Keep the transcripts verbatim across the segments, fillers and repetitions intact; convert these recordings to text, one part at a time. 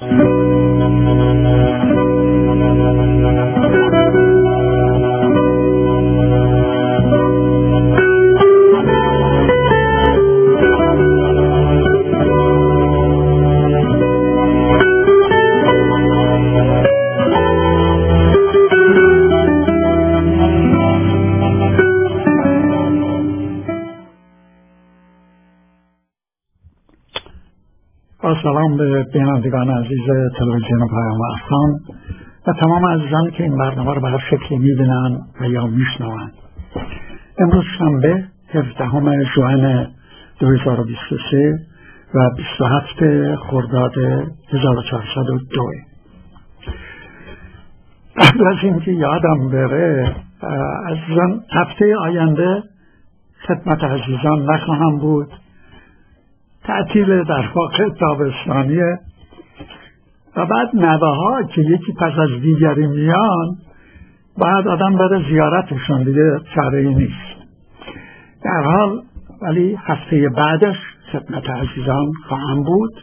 سلام به بینندگان عزیز تلویزیون پیام افغان و تمام عزیزانی که این برنامه رو به هر شکلی میبینن و یا میشنون. امروز شنبه هفدهم ژوئن دو هزار و بیست و سه و بیست و هفتم خرداد هزار و چهارصد و دو. قبل از اینکه یادم بره، عزیزان هفته آینده خدمت عزیزان نخواهم بود. تعطیل در واقع تابستانیه و بعد نوه ها که یکی پس از دیگری میان باید آدم بره زیارتشون، دیگه چاره ای نیست. در حال ولی هفته بعدش خدمت عزیزان خواهم بود.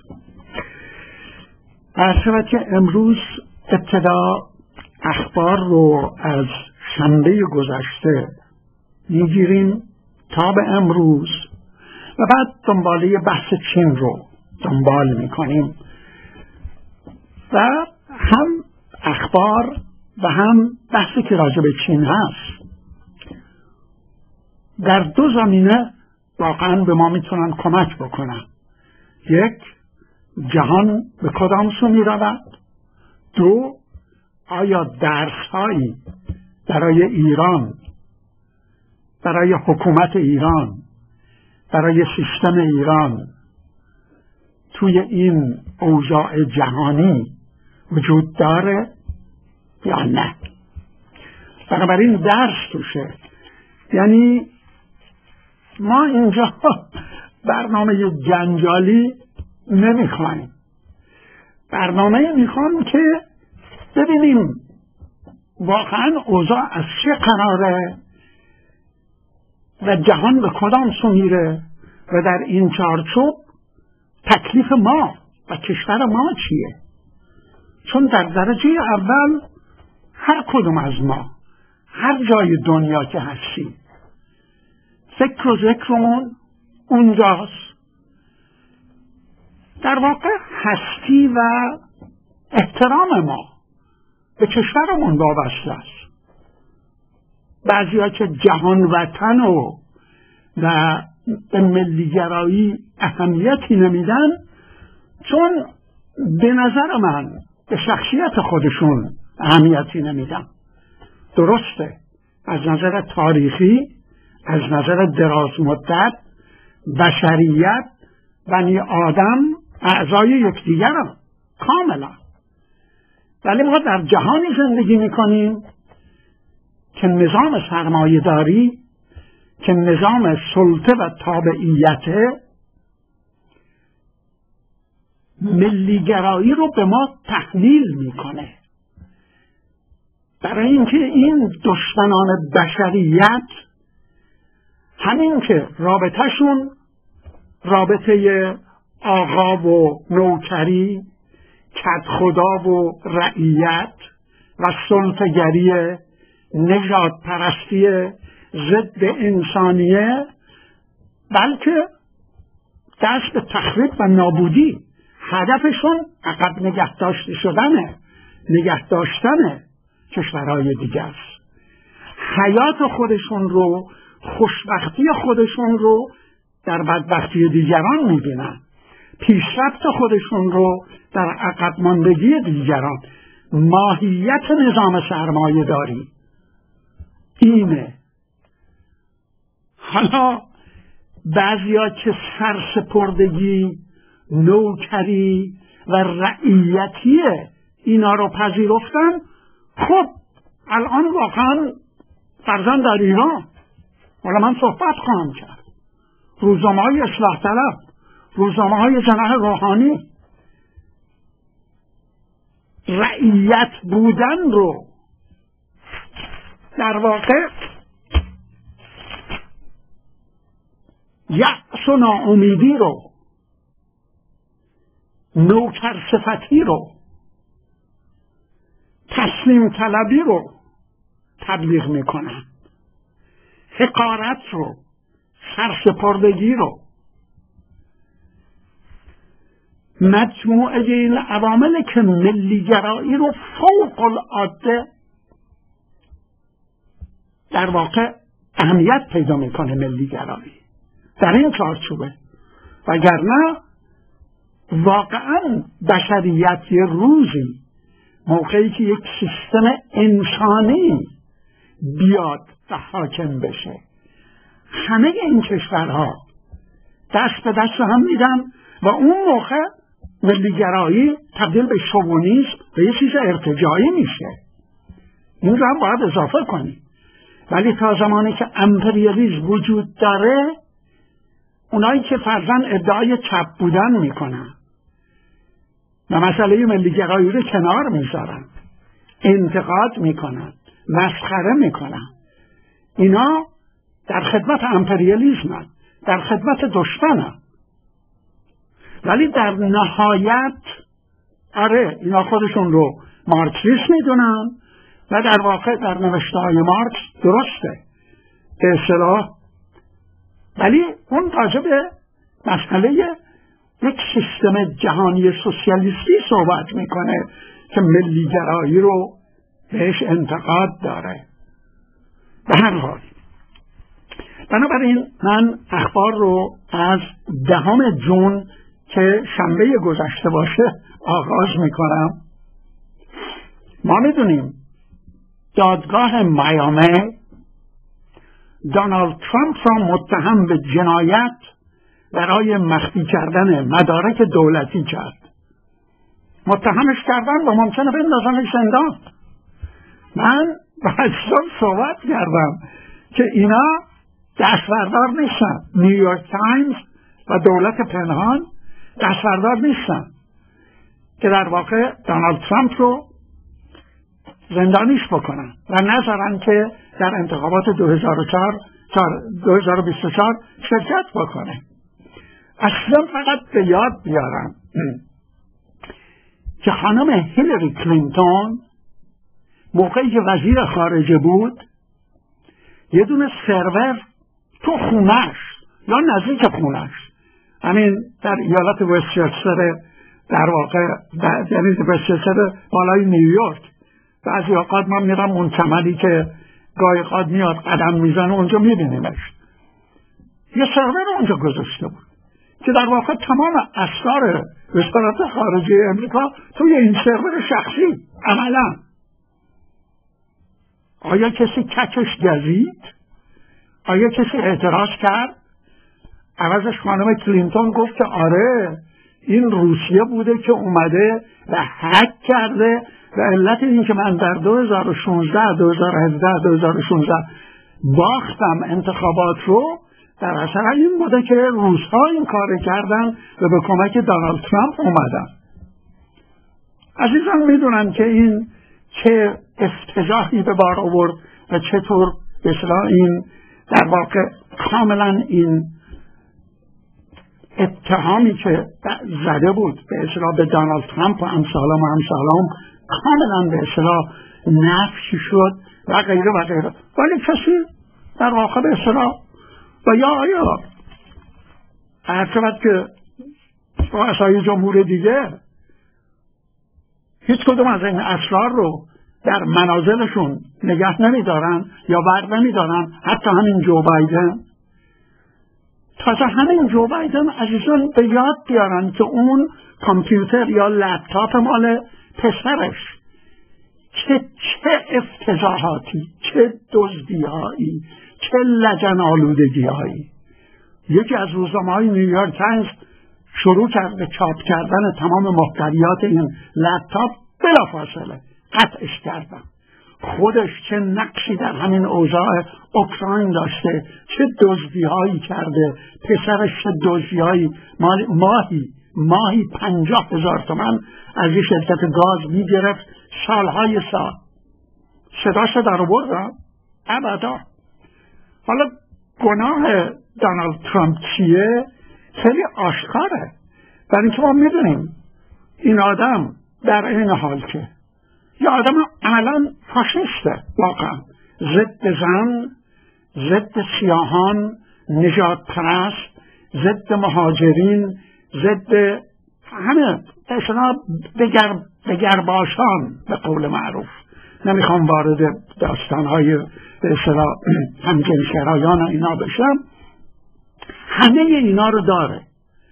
عرض که امروز ابتدا اخبار رو از شنبه گذشته میگیریم تا به امروز و بعد دنباله بحث چین رو دنبال میکنیم و هم اخبار و هم بحثی که راجع به چین هست در دو زمینه واقعا به ما میتونن کمک بکنن. یک، جهان به کدام سو میرود؟ دو، آیا درس هایی برای ایران، برای حکومت ایران، برای سیستم ایران توی این اوضاع جهانی وجود داره یا نه؟ بنابراین درس توشه. یعنی ما اینجا برنامه جنجالی نمیخوایم، برنامه میخوام که ببینیم واقعا اوضاع از چه قراره و جهان به کدام سو میره و در این چارچوب تکلیف ما و کشور ما چیه. چون در درجه اول هر کدوم از ما هر جای دنیا که هستیم فکر و ذکرمون اونجاست. در واقع هستی و احترام ما به کشورمون وابسته است. بعضی ها که جهان وطن و و به ملیگرایی اهمیتی نمیدن چون به نظر من به شخصیت خودشون اهمیتی نمیدن. درسته، از نظر تاریخی، از نظر دراز مدت بشریت بنی آدم اعضای یکدیگر هم کاملا، ولی ما در جهانی زندگی میکنیم که نظام سرمایه‌داری، که نظام سلطه و تابعیت ملیگرایی رو به ما تحمیل میکنه. برای اینکه این دشمنان بشریت همین که رابطهشون رابطه آقا و نوکری، کدخدا و رعیت و سلطه‌گری نژاد پرستی ضد انسانیه، بلکه دست به تخریب و نابودی، هدفشون عقب نگه داشته شدنه، نگه داشتن کشورهای دیگر است. حیات خودشون رو، خوشبختی خودشون رو در بدبختی دیگران میبینن، پیشرفت خودشون رو در عقب ماندگی دیگران. ماهیت نظام سرمایه داری اینه. حالا بعضیا که سرسپردگی، نوکری و رعیتی اینا رو پذیرفتن، خب الان واقعا فرزند در ایران، حالا من صحبت خواهم کرد، روزنامه های اصلاح طلب، روزنامه های جناح روحانی رعیت بودن رو در واقع یأس و ناامیدی رو نوکر صفتی رو، تسلیم طلبی رو تبلیغ میکنن، حقارت رو، سرسپردگی رو. مجموعه این عوامل که ملیگرایی رو فوق العاده در واقع اهمیت پیدا میکنه ملیگرایی در این چارچوبه. وگرنه واقعا بشریت یه روزی موقعی که یک سیستم انسانی بیاد و حاکم بشه، همه این کشورها دست به دست هم میدن و اون موقع ملیگرایی تبدیل به شوونیسم به یه چیز ارتجاعی میشه. این رو هم باید اضافه کنیم. ولی تا زمانی که امپریالیسم وجود داره، اونایی که فرضاً ادعای چپ بودن میکنن و مسئله ملیگرایی رو کنار میذارن، انتقاد میکنن، مسخره میکنن، اینا در خدمت امپریالیسم، در خدمت دشمنن. ولی در نهایت آره اینا خودشون رو مارکسیست میدونن و در واقع در نوشته‌های مارکس درسته به اصطلاح. ولی اون راجع به مسئله یک سیستم جهانی سوسیالیستی صحبت میکنه که ملیگرایی رو بهش انتقاد داره. به هر حال بنابراین من اخبار رو از دهم جون که شنبه گذشته باشه آغاز میکنم. ما میدونیم دادگاه میامی دونالد ترامپ را متهم به جنایت برای مخفی کردن مدارک دولتی کرد. متهمش کردن و ممکنه بندازنش زندان. من با اجزام صحبت کردم که اینا دستبردار نیستن. نیویورک تایمز و دولت پنهان دستبردار نیستن که در واقع دونالد ترامپ رو زندانیش بکنن و نذارن که در انتخابات دو هزار و بیست و چهار شرکت بکنه. اصلا فقط به یاد بیارم که خانم هیلاری کلینتون موقعی که وزیر خارجه بود یه دونه سرور تو خونش یا نزدیک خونش، همین در ایالت وستچستر در واقع یعنی وستچستر بالای نیویورک، بعضی اوقات من میرم اون چمنی که گاهی اوقات میاد قدم میزنه اونجا میبینیمش، یه سرور اونجا گذاشته بود که در واقع تمام اسرار وزارت خارجه امریکا توی این سرور شخصی عملا. آیا کسی کچش گزید؟ آیا کسی اعتراض کرد؟ عوضش خانم کلینتون گفت که آره این روسیه بوده که اومده و هک کرده و علت این که من در دو هزار و شانزده دو هزار و هفده دو هزار و شانزده باختم انتخابات رو در اثر این بوده که روس‌ها این کار کردن و به کمک دونالد ترامپ اومدن. عزیزان میدونن که این چه افتضاحی به بار آورد و چطور به اصطلاح این در واقع کاملا این اتهامی که زده بود به اصطلاح به دونالد ترامپ و امثالم و امثالم کاملا به اصطلاح نفی شد و غیره و غیره. ولی کسی در واقع به اصطلاح و یا آیا هرچند که رؤسای جمهور دیگه هیچ کدوم از این اسرار رو در منازلشون نگه نمیدارن یا بر نمیدارن، حتی همین جو بایدن. تازه همین جو بایدن عزیزان به یاد بیارن که اون کامپیوتر یا لپتاپ مال پسرش چه چه افتضاحاتی، چه دزدی‌هایی، چه لجن آلودگی‌هایی. یکی از روزنامه‌های نیویورک تایمز شروع کرد به چاپ کردن تمام محتویات این لپتاپ، بلافاصله قطعش کردن. خودش چه نقشی در همین اوضاع اوکراین داشته، چه دزدی‌هایی کرده، پسرش چه دزدی‌هایی، ماهی ماهی پنجاه هزار تومان از این شرکت گاز میگرفت سالهای سال. صداش در آوردن؟ ابدا. حالا گناه دونالد ترامپ چیه؟ خیلی آشکاره. برای اینکه ما میدونیم این آدم در این حال که یه آدم عملا فاشیسته، واقعا ضد زن، ضد سیاهان، نژاد پرست، ضد مهاجرین، ضد همه اصلا بگر بگرباشان به قول معروف. نمیخوام وارد داستانهای به اصطلاح همجنسگرایان و اینا بشم. همه اینا رو داره،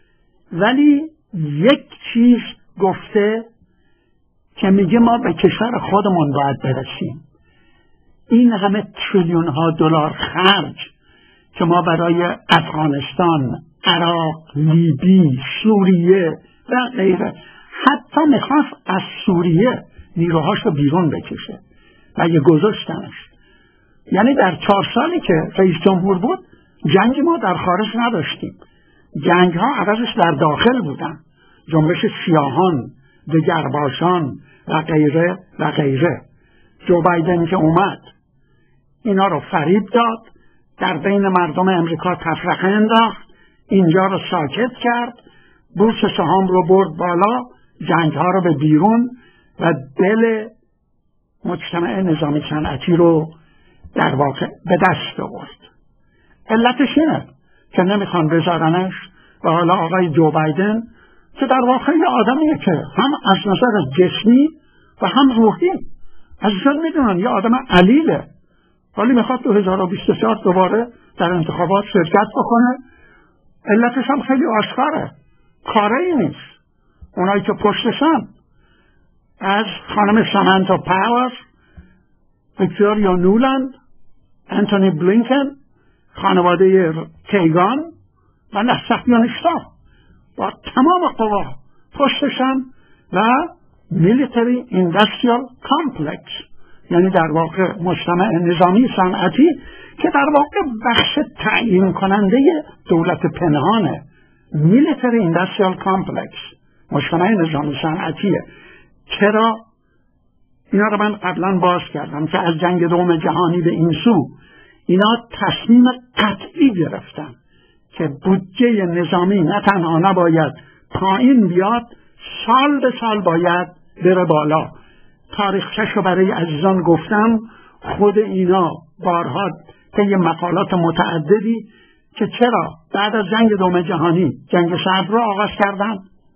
ولی یک چیز گفته که میگه ما به کشور خودمون باید برسیم. این همه تریلیون ها دلار خرج که ما برای افغانستان، عراق، لیبی، سوریه و غیره، حتی میخواست از سوریه نیروهاش رو بیرون بکشه و یه گذاشتنش. یعنی در چهار سالی که رئیس جمهور بود جنگ ما در خارج نداشتیم، جنگ ها عوضش در داخل بودن، جنبش سیاهان، دگرباشان و غیره و غیره. جو بایدن که اومد اینا رو فریب داد، در بین مردم امریکا تفرقه انداخت، اینجا رو ساکت کرد، بورس سهام رو برد بالا، جنگ ها رو به بیرون و دل مجتمع نظامی صنعتی رو در واقع به دست آورد. علتش اینه که نمیخوان بذارنش و حالا آقای جو بایدن که در واقع یه آدمیه که هم از نظر جسمی و هم روحی عزیزان میدونن یه آدم علیله، ولی میخواد دو هزار و بیست و چهار دوباره در انتخابات شرکت بکنه. علتش هم خیلی آشکاره، کاری نیست. اونایی که پشتشن از خانم سامانتا پاور، ویکتوریا نولند، انتونی بلینکن، خانواده کیگان و نسخیانشتا با تمام قوا پشتشن و میلیتری اندستریال کامپلکس، یعنی در واقع مجتمع نظامی صنعتی که در واقع بخش تعیین کننده دولت پنهانه. میلیتری اندستریال کامپلکس مجتمع نظامی صنعتیه. چرا؟ اینا رو من قبلا باز کردم که از جنگ دوم جهانی به این سو اینا تصمیم قطعی گرفتن که بودجه نظامی نه تنها نباید پایین بیاد، سال به سال باید بره بالا. تاریخچه‌ش رو برای عزیزان گفتم، خود اینا بارها طی مقالات متعددی که چرا بعد از جنگ دوم جهانی جنگ سرد رو آغاز کردن.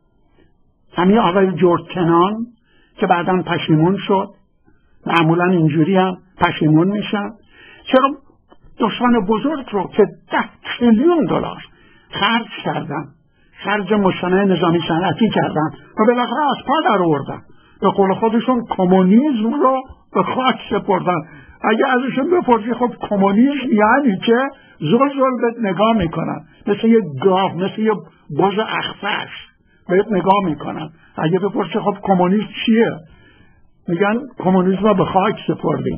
همین آقای جورج کنان که بعداً پشیمون شد، معمولاً اینجوری هم پشیمون میشن. چرا دشمن بزرگ رو که ده تریلیون دلار خرج کردن، خرج مجتمع نظامی صنعتی کردن و بالاخره از پا در آوردن، به قول خودشون کمونیسم رو به خاک سپردن. اگه ازشون بپرسی خب کمونیسم یعنی که زل زل بهت نگاه میکنن، مثل یه گاو، مثل یه بز اخفش بهت نگاه میکنن. اگه بپرسی خب کمونیسم چیه، میگن کمونیسم رو به خاک سپردیم.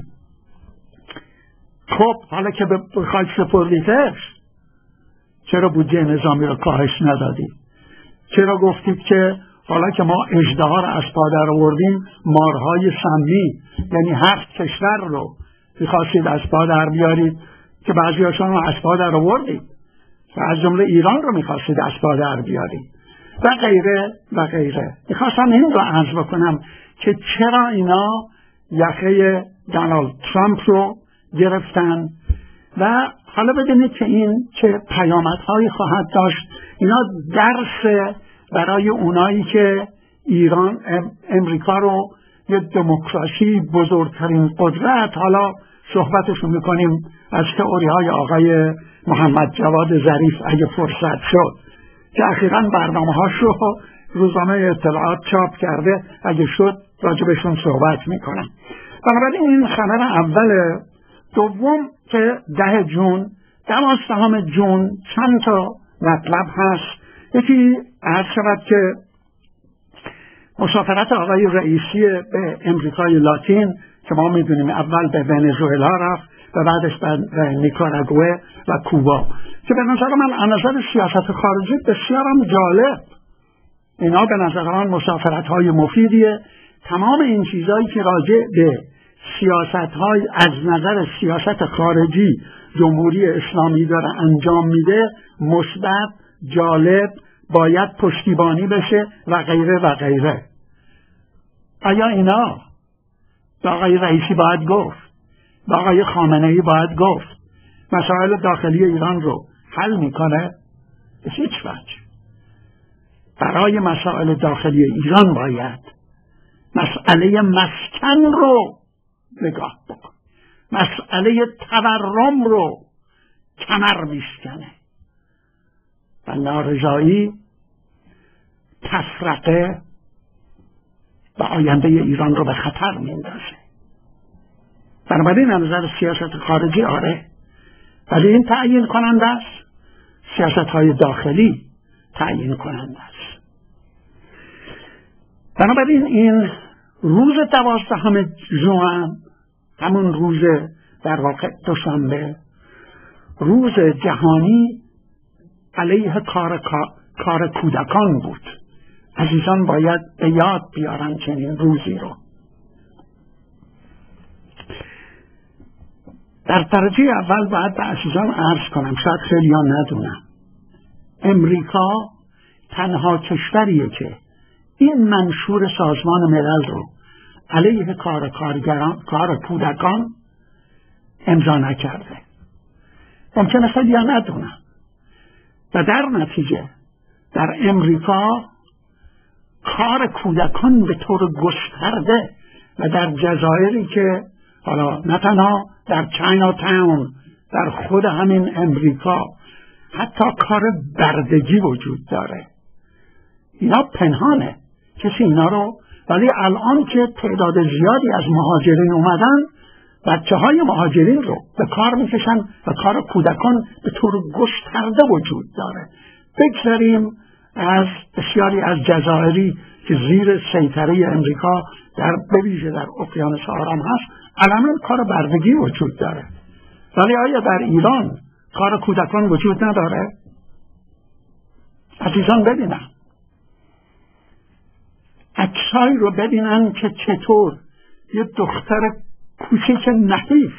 خب حالا که به خاک سپردیدش چرا بودجه نظامی رو کاهش ندادید؟ چرا گفتید که حالا که ما اژدها رو از پا در آوردیم، مارهای سمی، یعنی هفت کشور رو می‌خواستید از پا در بیارید که بعضی‌هاشون رو از پا در آوردید و از جمله ایران رو می‌خواستید از پا در بیارید و غیره و غیره. می‌خواستم این رو عرض بکنم که چرا اینا یخه دونالد ترامپ رو گرفتن و حالا ببینید که این چه پیامدهایی خواهد داشت. اینا درس برای اونایی که ایران امریکا رو یه دموکراسی بزرگترین قدرت، حالا صحبتشون میکنیم از تئوری های آقای محمد جواد ظریف اگه فرصت شد که اخیراً برنامه هاش رو روزنامه اطلاعات چاپ کرده، اگه شد راجبشون صحبت میکنم. بنابراین این خبر اول. دوم که ده جون، دوازدهم جون چند تا مطلب هست. یکی عرض شود که مسافرت آقای رئیسی به امریکای لاتین که ما میدونیم اول به ونزوئلا رفت و بعدش به نیکاراگوئه و کوبا، که به نظر من از نظر سیاست خارجی بسیارم جالب. اینا به نظر من مسافرت های مفیدیه. تمام این چیزهایی که راجع به سیاست های از نظر سیاست خارجی جمهوری اسلامی داره انجام میده مثبت، جالب باید پشتیبانی بشه و غیره و غیره. آیا اینا با آقای رئیسی باید گفت، با آقای خامنه‌ای باید گفت مسائل داخلی ایران رو حل میکنه؟ به هیچ وجه. برای مسائل داخلی ایران باید مسئله مسکن رو نگاه بکن، مسئله تورم رو کمر میشکنه و نارضایی تفرقه و آینده ایران رو به خطر میندازه. بنابراین از نظر سیاست خارجی آره، ولی این تعیین کننده است، سیاست های داخلی تعیین کننده است. بنابراین این روز دوازدهم ژوئن، همون روز در واقع دوشنبه، روز جهانی علیه کار کار کودکان بود. عزیزان باید به یاد بیارن چنین روزی رو. در درجه اول باید به عزیزان عرض کنم، شاید خیلی ها ندونم، امریکا تنها کشوریه که این منشور سازمان ملل رو علیه کار کارگران، کار کودکان امضا نکرده. ممکنه خیلی ها ندونم. و در نتیجه در امریکا کار کودکان به طور گسترده و در جزایری که حالا نه تنها در چاینا تاون، در خود همین امریکا حتی کار بردگی وجود داره. اینا پنهانه، کسی اینا رو، ولی الان که تعداد زیادی از مهاجرین اومدن، بچه های مهاجرین رو به کار میکشن و کار کودکان به طور گسترده وجود داره. بگذاریم از بسیاری از جزایری که زیر سیطره امریکا در بویژه در اقیانوس آرام هست، علما کار بردگی وجود داره. ولی آیا در ایران کار کودکان وجود نداره؟ عزیزان ببینن، عکسایی رو ببینن که چطور یه دختر کوچیک نحیف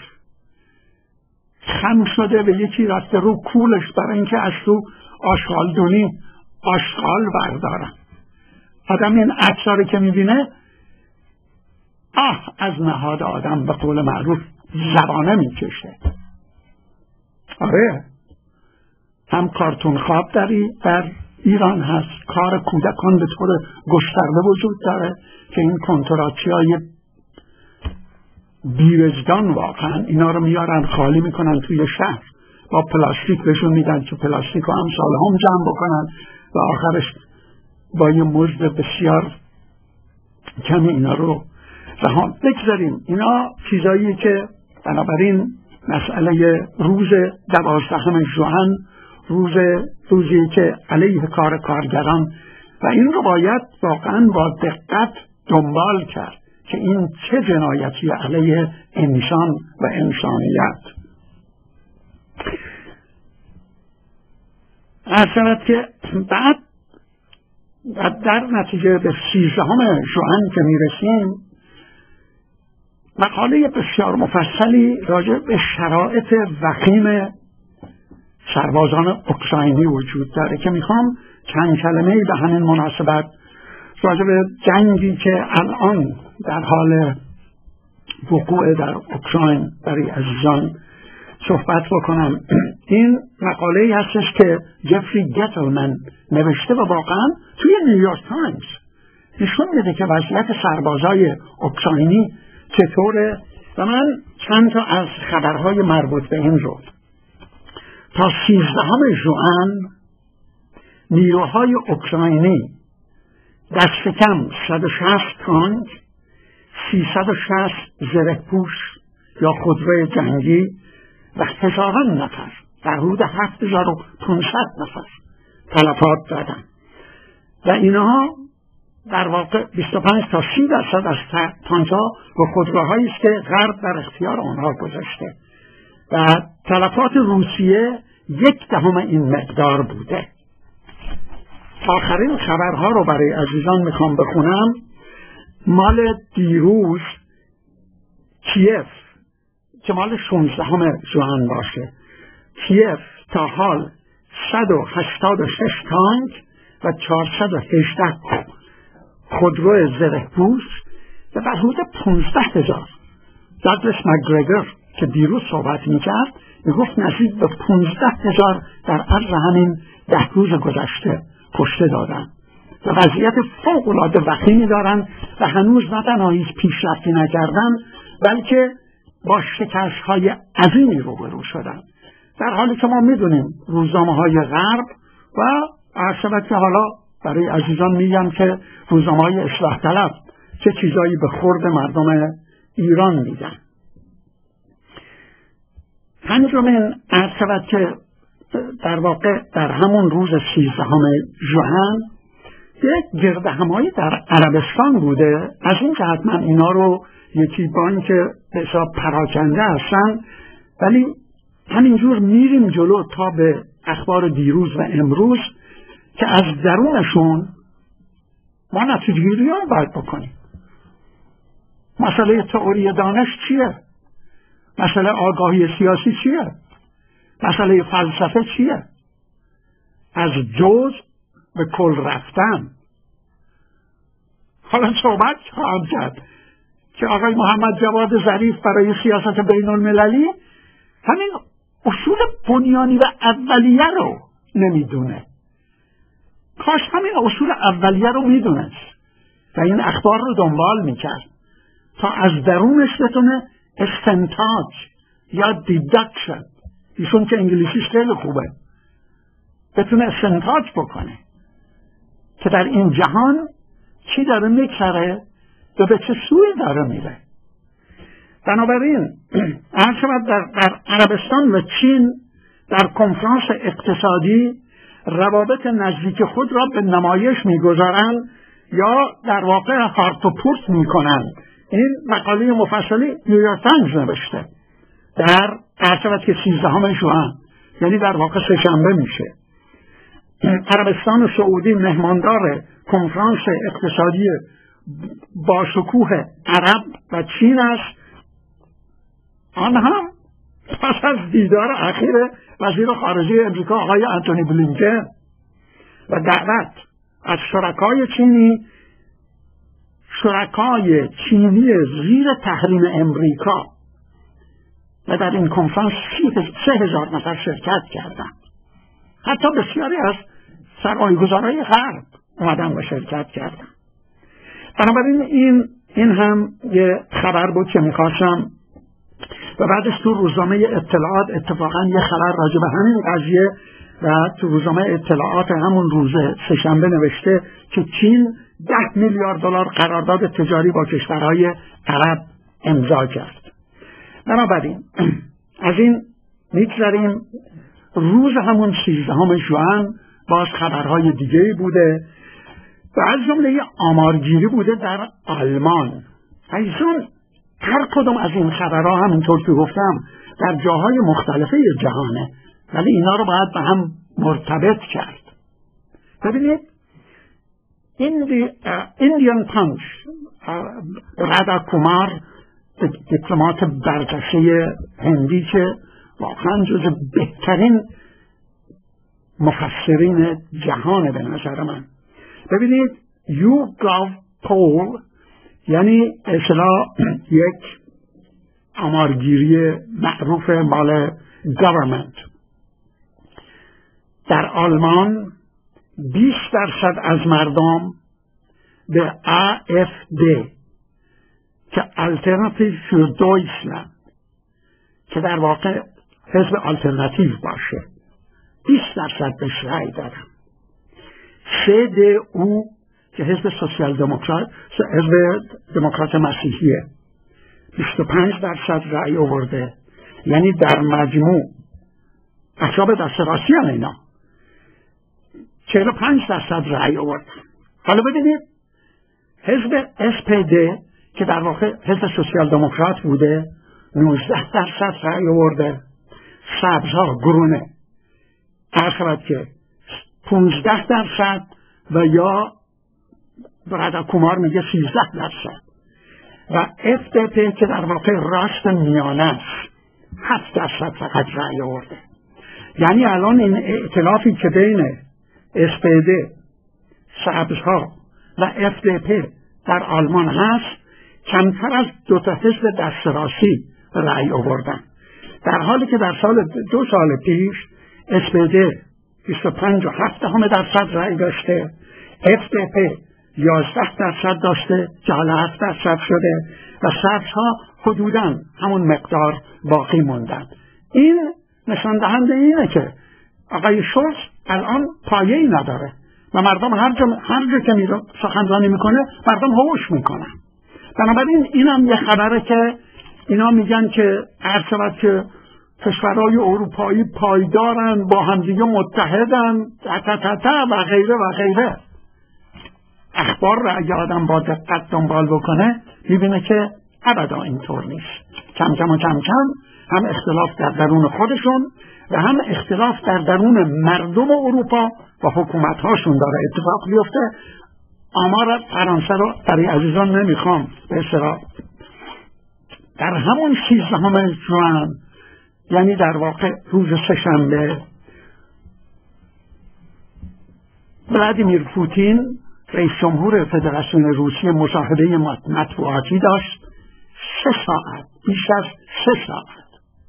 خم شده و یکی رفته رو کولش برای اینکه از تو آشغالدونی آشغال بردارن. آدم این عکس‌ها رو که میبینه آه از نهاد آدم به قول معروف زبانه میکشه. آره، هم کارتون خواب داری در ایران هست، کار کودکان به طور گسترده وجود داره که این کنتراچی های بیوجدان واقعا اینا رو میارن خالی میکنن توی شهر، با پلاستیک بهشون میدن که پلاستیک رو هم سال هم جمع بکنن و آخرش با یه مزد بسیار کمی اینا رو رها. بگذاریم اینا چیزایی که بنابراین مسئله روز دوازدهم ژوئن، روز روزی که علیه کار کارگران، و این رو باید واقعا با دقت دنبال کرد که این چه جنایتی علیه انسان و انسانیت. اصلا که بعد در نتیجه به سیزدهم ژوئن که میرسیم، مقاله بسیار مفصلی راجع به شرایط وخیم سربازان اوکراینی وجود داره که میخوام چند کلمه‌ای به همین مناسبت راجع به جنگی که الان در حال وقوع در اوکراین برای عزیزان صحبت بکنم. این مقاله‌ای هستش که جفری گتلمن نوشته و واقعا توی نیویورک تایمز نشون میده که وضعیت سربازای اوکراینی چطوره و من چند تا از خبرهای مربوط به این رو. تا سیزدهم ژوئن نیروهای اوکراینی دست کم صد و شصت تانک، سیصد و شصت زره‌پوش یا خودروی جنگی و هزاران نفر در حدود هفت هزار و پانصد نفر تلفات دادن و اینها در واقع بیست و پنج تا سی درصد از تانک‌ها و خودروهایی است که غرب در اختیار آنها گذاشته و تلفات روسیه یک دهم این مقدار بوده. آخرین خبرها رو برای عزیزان میخوام بخونم. مال دیروز کیف که مال شانزدهم ژوئن باشه، کیف تا حال صد و هشتاد و شش تانک و چهارصد و هجده خودرو زره پوش و در حدود پانزده هزار. داگلاس مکگرگور که دیروز صحبت میکرد میگفت نزدیک به پانزده هزار در عرض همین ده روز گذشته کشته دادن و وضعیت فوق العاده وخیمی دارن و هنوز نه تنها هیچ پیشرفتی نکردن بلکه با شکست های عظیمی روبرو شدن، در حالی که ما میدونیم روزنامه های غرب و عرض که حالا برای عزیزان میگم که روزنامه های اصلاح طلب چه چیزایی به خورد مردم ایران میگن. پنجمین عرض که در واقع در همون روز سیزدهم ژوئن یک گرد همایی در عربستان بوده. از این جهت من اینا رو یکی بان که به حساب پراکنده هستن، ولی همینجور میریم جلو تا به اخبار دیروز و امروز که از درونشون ما نتیجه‌گیری رو باید بکنیم. مسئله تئوری دانش چیه؟ مسئله آگاهی سیاسی چیه؟ مسئله فلسفه چیه؟ از جز به کل رفتن. حالا صحبت خواهم کرد که آقای محمد جواد ظریف برای سیاست بین المللی همین اصول بنیانی و اولیه رو نمیدونه. کاش همین اصول اولیه رو میدونست و این اخبار رو دنبال میکرد تا از درونش بتونه استنتاج یا دیدکشن، ایشون که انگلیسیش خیلی خوبه، بتونه استنتاج بکنه که در این جهان چی داره میگذره و به چه سوی داره میره. بنابراین هر شود در, در عربستان و چین در کنفرانس اقتصادی روابط نزدیک خود را به نمایش میگذارند یا در واقع هارت و پورت میکنند. این مقاله مفصلی نیویورک تایمز نوشته در عرض که سیزدهم ژوئن، یعنی در واقع سه‌شنبه میشه. عربستان سعودی مهماندار کنفرانس اقتصادی با شکوه عرب و چین است. آنها پس از دیدار اخیر وزیر خارجه امریکا آقای انتونی بلینکن و دعوت از شرکای چینی شرکای چینی زیر تحریم امریکا و در این کنفرانس سه هزار نفر شرکت کردند. حتی بسیاری از سرمایه‌گذارای غرب اومدن و شرکت کردند. بنابراین این این هم یه خبر بود که میخواستم و بعدش تو روزنامه اطلاعات اتفاقا یه خبر راجع به همین قضیه و تو روزنامه اطلاعات همون روز سه‌شنبه نوشته که چین ده میلیارد دلار قرارداد تجاری با کشورهای عرب امضا کرد. بنابراین از این میگذریم. روز همون سیزدهم ژوئن باز خبرهای دیگه‌ای بوده و از جمله آمارگیری بوده در آلمان. ایشون هر کدوم از این خبرها همونطور که گفتم در جاهای مختلفه جهانه، ولی اینا رو باید به هم مرتبط کرد. ببینید ایندیان پانچ رادا کومار دیپلمات برجسته هندی که واقعا جز بهترین مفسرین جهان به نظر من. ببینید یو گاو پول یعنی اصطلاح یک آمارگیری معروف مال government در آلمان بیست درصد از مردم به آ اف دی که Alternative für Deutschland که در واقع حزب آلترناتیو باشه بیست درصد بهش رأی دارن. سی دی او که حزب سوسیال دموکرات حزب دموکرات مسیحیه بیست و پنج درصد رأی آورده، یعنی در مجموع احزاب دست راستی هم اینا چهل و پنج درصد رأی آورد. حالا ببینید حزب اس پی دی که در واقع حزب سوسیال دموکرات بوده نوزده درصد رأی آورده. سبزها گرونه عرض که پانزده درصد و یا رادا کومار میگه سیزده درصد و اف دی پی که در واقع راست میانه است هفت درصد فقط رأی آورده. یعنی الان این ائتلافی که بین اس پی دی سبزها و اف دی پی در آلمان هست کمتر از دو تا حزب دست راستی رأی آوردن، در حالی که در سال دو سال پیش اس پی دی بیست و پنج و هفت دهم درصد رأی داشته، اف دی پی یازده درصد داشته که حالا هفت درصد شده و سبزها حدوداً همون مقدار باقی موندن. این نشان دهنده اینه که آقای شولز الان پایه‌ای نداره و مردم هر جا هر جا که میره سخنرانی میکنه مردم هوش میکنن. بنابراین اینم یه خبره که اینا میگن که هر شود که کشورهای اروپایی پایدارن، با همدیگه متحدن تا تا تا تا و غیره و غیره. اخبار را اگه آدم با دقت دنبال بکنه میبینه که ابدا اینطور نیست. کم کم و کم کم هم اختلاف در درون خودشون و هم اختلاف در درون مردم اروپا و حکومت هاشون داره اتفاق بیفته. آمار فرانسه رو برای عزیزان نمیخوام به اصطلاح در همون سیزدهم ژوئن، یعنی در واقع روز سه‌شنبه، ولادیمیر پوتین رئیس جمهور فدراسیون روسیه مصاحبه مطبوعاتی داشت، سه ساعت، بیش از سه ساعت.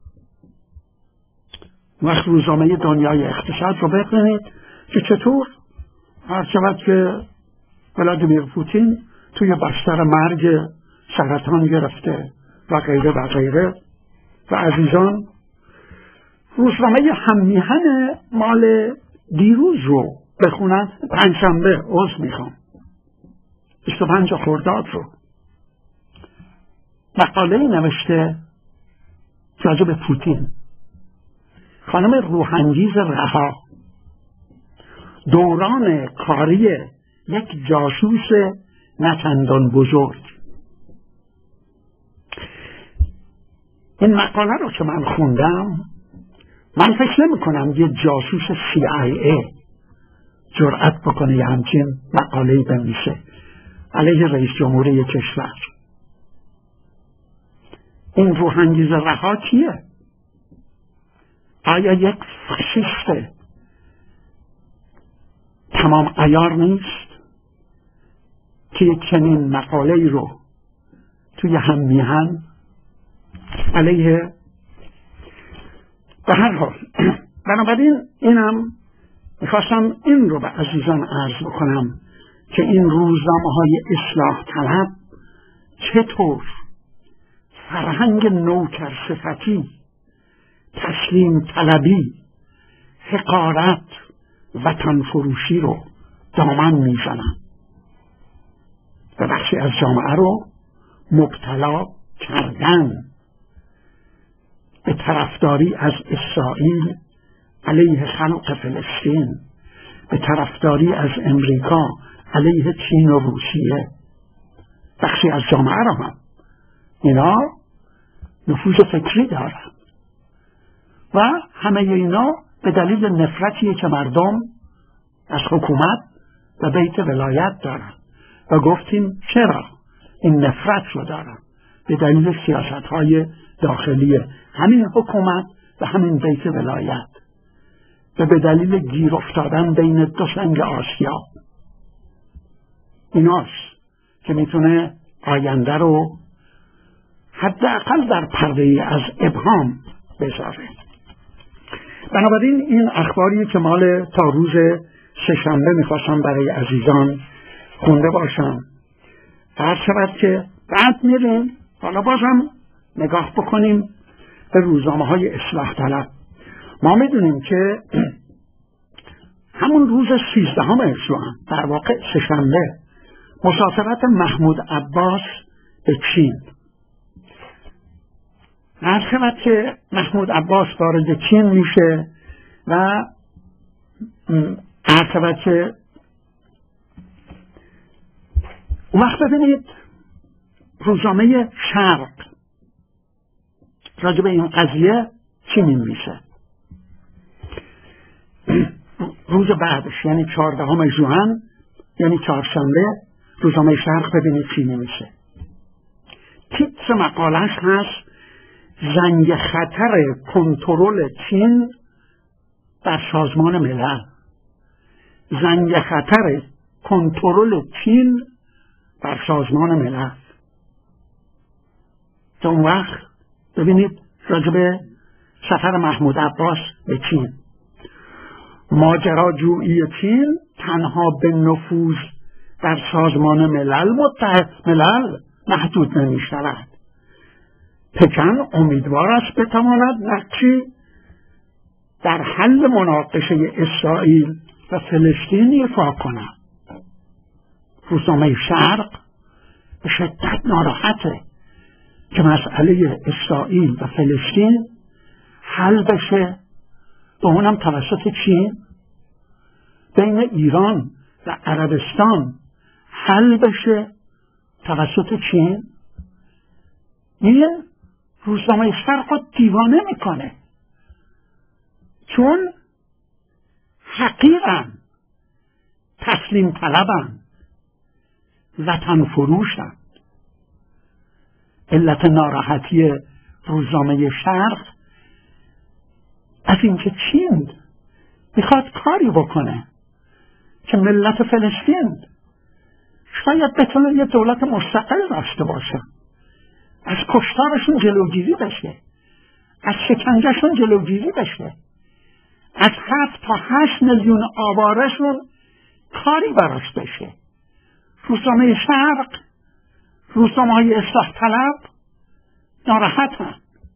وقت روزنامه دنیای اقتصاد رو بخونید که چطور هر شود که ولادیمیر پوتین توی بستر مرگ سرطان گرفته و غیره و غیره. و عزیزان روزنامه هممیهن مال دیروز رو بخونن، پنجشنبه عذر میخوام بیست و پنج خرداد رو، مقاله نوشته راجع به پوتین. خانم روحانگیز رها دوران کاری یک جاسوس نچندان بزرگ. این مقاله رو که من خوندم، من فکر نمی کنم یه جاسوس سی آی ای جرأت بکنه یه همچین مقاله‌ای بنویسه علیه رئیس جمهوری کشور. این روحانگیز رها کیه؟ آیا یک فاشیست تمام عیار نیست که یک چنین مقاله‌ای رو توی هممیهن علیه؟ به هر حال بنابراین اینم میخواستم این رو به عزیزان عرض بکنم که این روزنامه های اصلاح طلب چطور فرهنگ نوکر صفتی، تسلیم طلبی، حقارت، وطن فروشی رو دامن میزنن و بخشی از جامعه رو مبتلا کردن به طرفداری از اسرائیل علیه خلق فلسطین، به طرفداری از امریکا علیه چین و روسیه. بخشی از جامعه رو هم اینا نفوذ فکری دارن و همه اینا به دلیل نفرتیه که مردم از حکومت و بیت ولایت دارن. و گفتیم چرا این نفرت رو دارن؟ به دلیل سیاست‌های داخلی همین حکومت و همین بیت ولایت و به دلیل گیر افتادن بین دو سنگ آسیا. ایناست که میتونه آینده رو حداقل در پرده از ابهام بذاره. بنابراین این اخباری که مال تا روز سه‌شنبه میخواستم برای عزیزان خونده باشم. هر شود که بعد میریم حالا بازم نگاه بکنیم به روزنامه های اصلاح طلب. ما میدونیم که همون روز سیزدهم ژوئن، در واقع سه‌شنبه، مسافرت محمود عباس به چین. هر شود که محمود عباس وارد چین میشه و هر شود که اون وقت ببینید روزنامه شرق راجع به این قضیه چی می‌نویسه. روز بعدش یعنی چهاردهم ژوئن، یعنی چهارشنبه، روزنامه شرق ببینید چی می‌نویسه. تیتر مقالش هست زنگ خطر کنترل چین در سازمان ملل. زنگ خطر کنترل چین در سازمان ملل. تا اون وقت ببینید راجب سفر محمود عباس به چین، ماجراجویی چین تنها به نفوذ در سازمان ملل متحد ملل محدود نمی شود. پکن امیدوار است بتواند نقشی در حل مناقشه اسرائیل و فلسطین ایفا کند. روزنامه شرق به شدت ناراحته که مسئله اسرائیل و فلسطین حل بشه، به اونم توسط چین، بین ایران و عربستان حل بشه توسط چین. این روزنامه شرق رو دیوانه میکنه، چون حقیرن، تسلیم طلبن، وطن فروشن. علت ناراحتی روزنامه شرق از اینکه چین میخواد کاری بکنه که ملت فلسطین شاید بتونه یه دولت مستقل داشته باشه، از کشتارشون جلوگیری بشه، از شکنجهشون جلوگیری بشه، از هفت تا هشت میلیون آوارشون کاری براش بشه. روزنامه شرق، روزنامه‌های اصلاح طلب ناراحتن،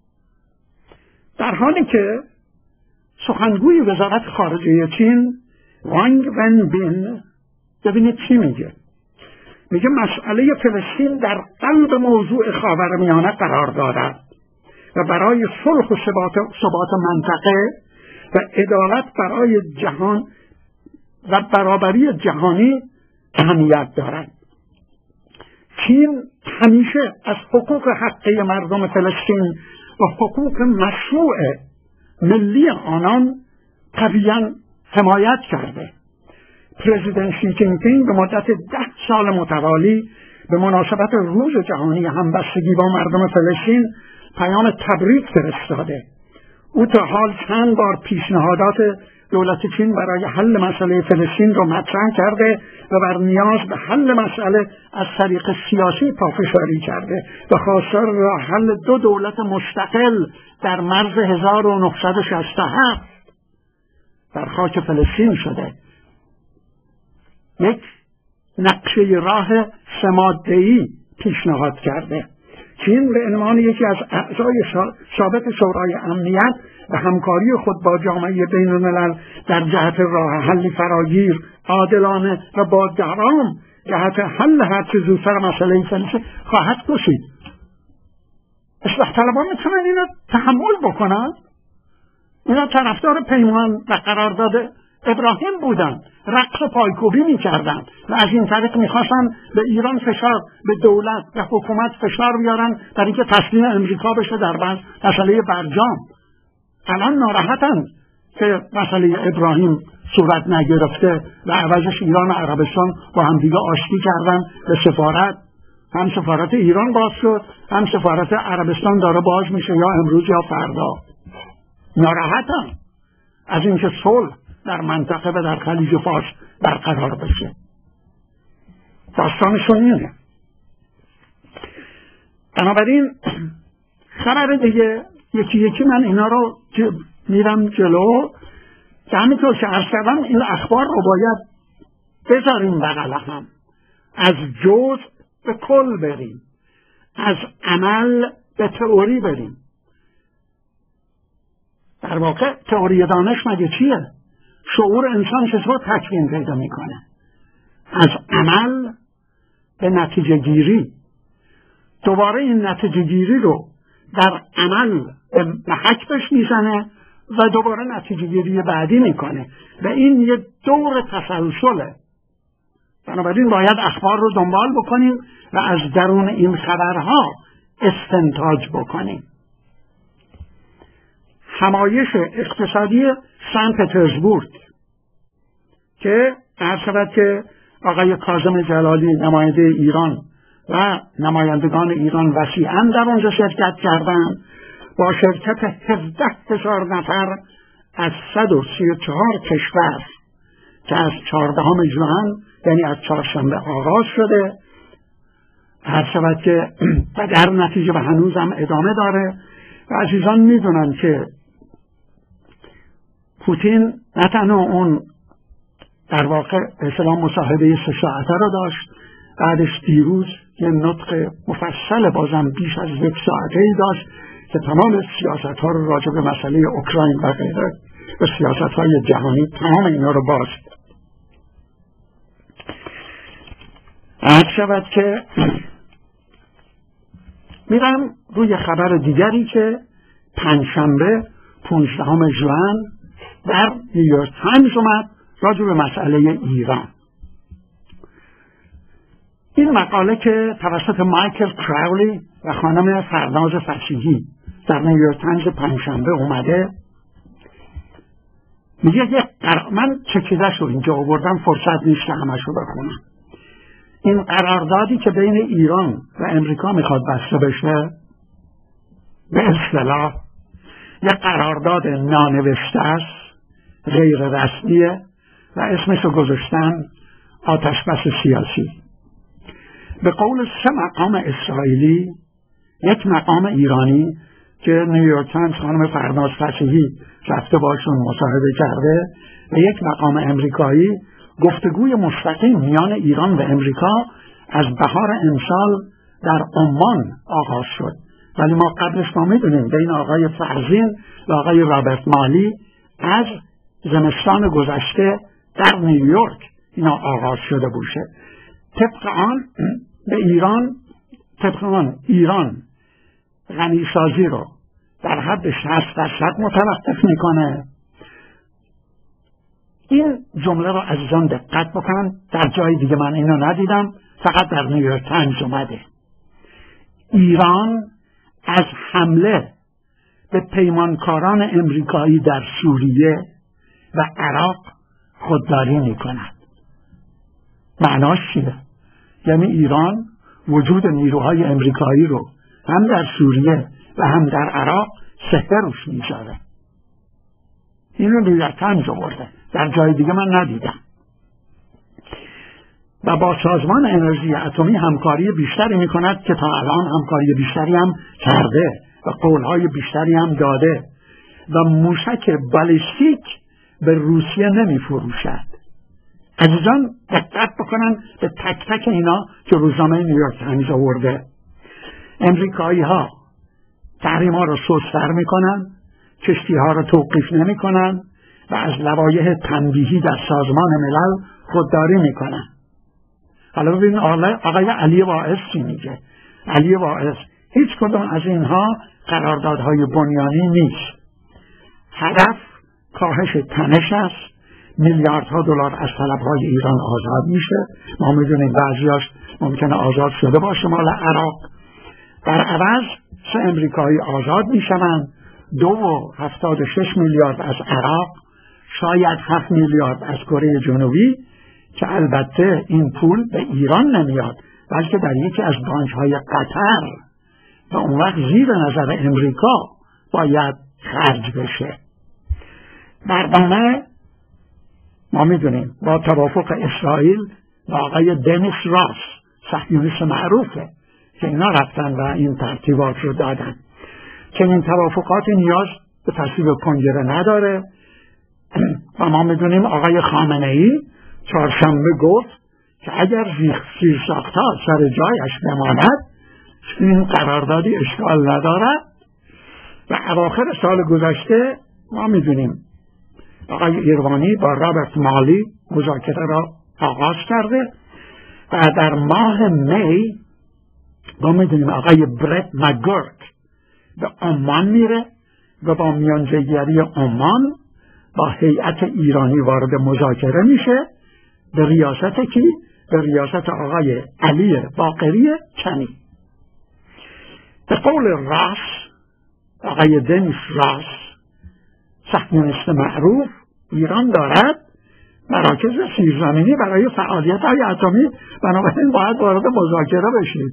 در حالی که سخنگوی وزارت خارجه چین وانگ ونبین ببینید چی میگه. میگه مسئله فلسطین در قلب موضوع خاورمیانه قرار دارد و برای صلح و ثبات ثبات منطقه و عدالت برای جهان و برابری جهانی اهمیت دارد. چین همیشه از حقوق حقیقی مردم فلسطین و حقوق مشروع ملی آنان قویاً حمایت کرده. پرزیدنت شی جین پینگ به مدت ده سال متوالی به مناسبت روز جهانی همبستگی با مردم فلسطین پیام تبریک فرستاده. او تا حال چند بار پیشنهادات دولت چین برای حل مسئله فلسطین را مطرح کرده و بر نیاز به حل مسئله از طریق سیاسی پافشاری کرده و خواستار راه حل دو دولت مستقل در مرز هزار و نهصد و شصت و هفت در خاک فلسطین شده. یک نقشه راه سه ماده‌ای پیشنهاد کرده. چین به عنوان یکی از اعضای ثابت شورای امنیت و همکاری خود با جامعه بین الملل در جهت راه حل فراگیر، عادلانه و با دوام جهت حل هر چه زودتر مسئله فلسطین خواهد کوشید. اصلاح طلبان میتونن اینو تحمل بکنن؟ اینا طرفدار پیمان و قرارداد ابراهیم بودن، رقص و پایکوبی میکردن و از این طریق میخواستن به ایران فشار، به دولت و حکومت فشار بیارن در اینکه تسلیم امریکا بشه در مسئله برجام. الان ناراحتن که مسئله ابراهیم صورت نگرفته و عوضش ایران و عربستان با هم دیگه آشتی کردن. به سفارت، هم سفارت ایران باز شد، هم سفارت عربستان داره باز میشه، یا امروز یا فردا. ناراحتن از اینکه صلح در منطقه و در خلیج فارس برقرار بشه. داستانشون اینه. بنابراین خبر دیگه یکی یکی من اینا رو میرم جلو، که همینطور که عرض کردم این اخبار رو باید بذاریم بغل هم، از جزء به کل بریم، از عمل به تئوری بریم. در واقع تئوری دانش مگه چیه؟ شعور انسان چطور تکوین پیدا میکنه؟ از عمل به نتیجه گیری، دوباره این نتیجه گیری رو در عمل به محک بهش میزنه و دوباره نتیجه گیری بعدی میکنه و این یه دور تسلسله. بنابراین باید اخبار رو دنبال بکنیم و از درون این خبرها استنتاج بکنیم. همایش اقتصادی سن پترزبورگ که عرض شود که آقای کاظم جلالی نماینده ایران و نمایندگان ایران وسیعاً در اونجا شرکت کردند، با شرکت هفده هزار نفر از صد و سی و چهار کشور که از چهاردهم ژوئن یعنی از چهارشنبه آغاز شده، هر شود که در نتیجه و هنوز هم ادامه داره. و عزیزان میدونن که پوتین نه تنها اون در واقع اسلام مصاحبه سه ساعته رو داشت، بعدش دیروز یه نطق مفصل بازم بیش از یک ساعته ای داشت که تمام سیاست ها رو راجع به مسئله اوکراین و غیره و سیاست های جهانی تمام اینا رو باز کرد. عرض شود که میرم روی خبر دیگری که پنجشنبه پانزدهم ژوئن در نیویورک تایمز اومد راجع به مسئله ایران. این مقاله که توسط مایکل کراولی و خانم فرناز فصیحی در نیویورک تایمز پنجشنبه اومده، میگه که من چکیدش رو اینجا آوردم، فرصت نیست که همش رو بخونم. این قراردادی که بین ایران و امریکا میخواد بسته بشه به اصطلاح یک قرارداد نانوشته است، غیر رسمیه و اسمش رو گذاشتن آتشبس سیاسی. به قول سه مقام اسرائیلی، یک مقام ایرانی که نیویورک تایمز خانم فرناز فصیحی رفته باشون مصاحبه کرده و یک مقام امریکایی، گفتگوی مستقیم میان ایران و امریکا از بهار امسال در عمان آغاز شد. ولی ما قبلش ما میدونیم بین آقای فرزین و آقای رابرت مالی از زمستان گذشته در نیویورک اینا آغاز شده باشه. طبق آن به ایران طبق آن ایران غنیسازی رو در حد شصت درصد متوقف میکنه. این جمله رو عزیزان دقت بکنن، در جای دیگه من اینو ندیدم، فقط در نیویورک تایمز اومده. ایران از حمله به پیمانکاران امریکایی در سوریه و عراق خودداری میکند. معناش چیه؟ یعنی ایران وجود نیروهای امریکایی رو هم در سوریه و هم در عراق سهته روش میذاره. این رو نیویورک تایمز آورده، در جای دیگه من ندیدم. و با سازمان انرژی اتمی همکاری بیشتری میکند که تا الان همکاری بیشتری هم کرده و قولهای بیشتری هم داده و موشک بالستیک به روسیه نمیفروشد. عزیزان دقت بکنن به تک تک اینا که روزنامه نیویورک تایمز آورده. امریکایی ها تحریم ها رو سست‌تر میکنن، کشتی ها رو توقیف نمیکنن و از لوایح تنبیهی در سازمان ملل خودداری میکنن. حالا ببین آقای علی واعظ چی میگه. علی واعظ هیچ کدوم از اینها قراردادهای بنیانی نیست. هدف کاهش تنش است. میلیاردها دلار از طلبهای ایران آزاد میشه. ما میدونیم بعضیاش ممکنه آزاد شده باشه مال عراق. در عوض سه امریکایی آزاد میشوند. دو و هفتاد و شش میلیارد از عراق، شاید هفت میلیارد از کره جنوبی، که البته این پول به ایران نمیاد بلکه در یکی از بانک‌های قطر و اون وقت زیر نظر امریکا باید خرج بشه. برنامه ما میدونیم با توافق اسرائیل و آقای دنیس راس صهیونیست معروفه که اینا رفتن و این ترتیبات رو دادن. که این توافقاتی نیاز به تصویب کنگره نداره و ما میدونیم آقای خامنه‌ای چهارشنبه گفت که اگر زیرساخت‌ها سر جایش بماند این قراردادی اشکال ندارد. و اواخر سال گذشته ما میدونیم آقای ایروانی با رابرت مالی مذاکره را آغاز کرده و در ماه می ما میدونیم آقای برت مگورک به عمان میره و با میانجیگری عمان با هیئت ایرانی وارد مذاکره میشه به ریاست کی؟ به ریاست آقای علی باقری چنی. به قول راس، آقای دنیس راس صهیونیست معروف، ایران دارد مراکز زیرزمینی برای فعالیت های اتمی، بنابراین باید وارد مذاکره بشید.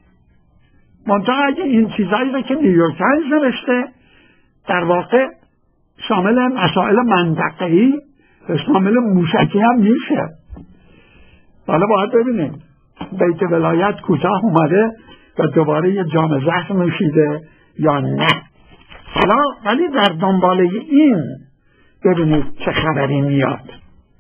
منتها اگه این چیزایی رو که نیویورک تایمز نوشته در واقع شامل مسائل منطقه‌ای حامل موشکی هم میشه. حالا باید ببینیم بیت ولایت کوتاه اومده و دوباره یه جام زهر نوشیده یا نه. حالا ولی در دنباله این ببینید چه خبری میاد.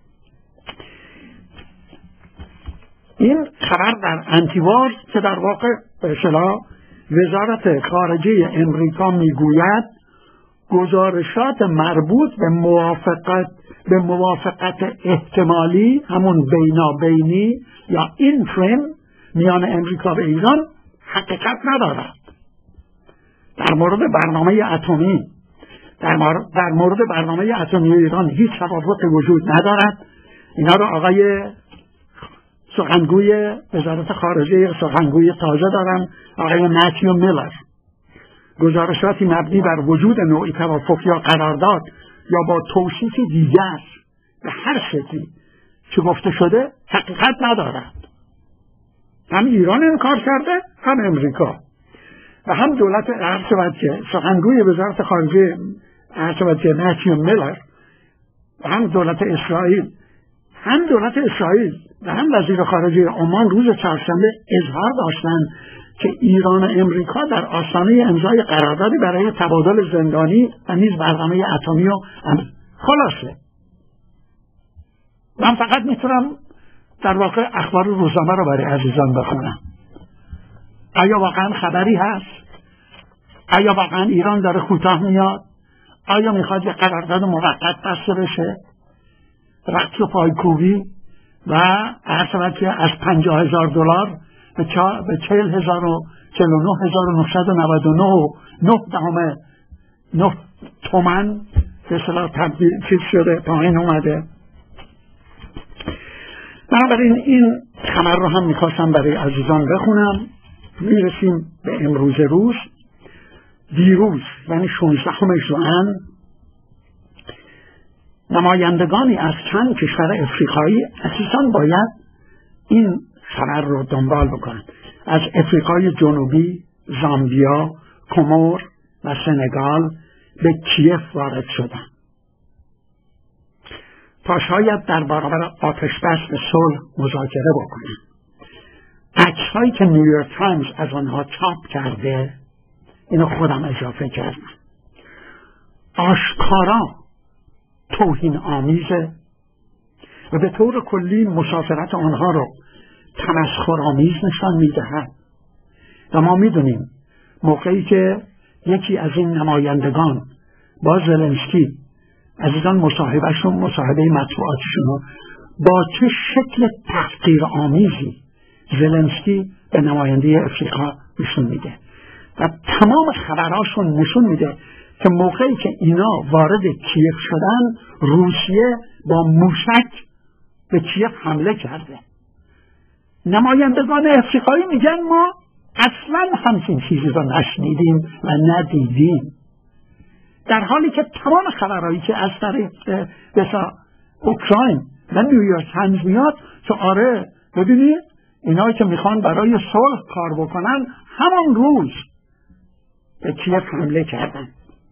این خبر در انتیوار که در واقع به اصطلاح وزارت خارجه امریکا میگوید گزارشات مربوط به موافقت به موافقت احتمالی، همون بینابینی یا اینتریم میان امریکا و ایران حقیقت ندارد. در مورد برنامه اتمی در مورد, در مورد برنامه اتمی ایران هیچ توافقی وجود ندارد. اینا رو آقای سخنگوی وزارت خارجه سخنگوی تازه دارن، آقای متیو میلر. گزارشاتی مبنی بر وجود نوعی توافق یا قرارداد یا با توصیف دیگر به هر شکلی که گفته شده حقیقت ندارد. هم ایران انکار کرده هم امریکا و هم دولت ارشد که سخنگوی وزارت خارجه ارشد که متیو میلر و هم دولت اسرائیل هم دولت اسرائیل و هم وزیر خارجه عمان روز چهارشنبه اظهار داشتند که ایران و امریکا در آستانه امضای قراردادی برای تبادل زندانی و نیز برنامه اتمی و خلاصه. من فقط میتونم در واقع اخبار روزنامه رو برای عزیزان بخونم. آیا واقعا خبری هست؟ آیا واقعا ایران داره کوتاه میاد؟ آیا میخواد یه قرارداد موقت بسته بشه؟ رقص و پایکوبی و عرض که از پنجاه هزار دلار به چهل هزار و چهل و نه هزار و نهصد و نود و نه و نه دهم نه تومن به اصطلاح تبدیل چیز شده، پایین اومده. بنابراین این خبر رو هم میخواستم برای عزیزان بخونم. میرسیم به امروز روز. دیروز یعنی شانزدهم ژوئن نمایندگانی از چند کشور افریقایی عزیزان باید این خبر رو دنبال بکنن. از افریقای جنوبی، زامبیا، کمور و سنگال به کیف وارد شدن تا شاید در برابر آتشبس به صلح مذاکره بکنن. عکس‌هایی که نیویورک تایمز از آنها چاپ کرده، اینو خودم اضافه کردم، آشکارا توهین آمیزه و به طور کلی مسافرت آنها رو تمسخرآمیز نشان میدهد. و ما میدونیم موقعی که یکی از این نمایندگان با زلنسکی عزیزان مصاحبهشون مصاحبه مطبوعاتشون با چه شکل تحقیر آمیزی زلنسکی به نماینده افریقا نشون میده و تمام خبراشون نشون میده که موقعی که اینا وارد کیف شدن روسیه با موشک به کیف حمله کرده. نمایندگان افریقایی میگن ما اصلا همچین چیزی رو نشنیدیم و ندیدیم، در حالی که تمام خبرهایی که از طریق بسا اوکراین و نیویورک تایمز میاد که آره ببینید اینایی که میخوان برای صلح کار بکنن همون روز به کیف حمله کردن.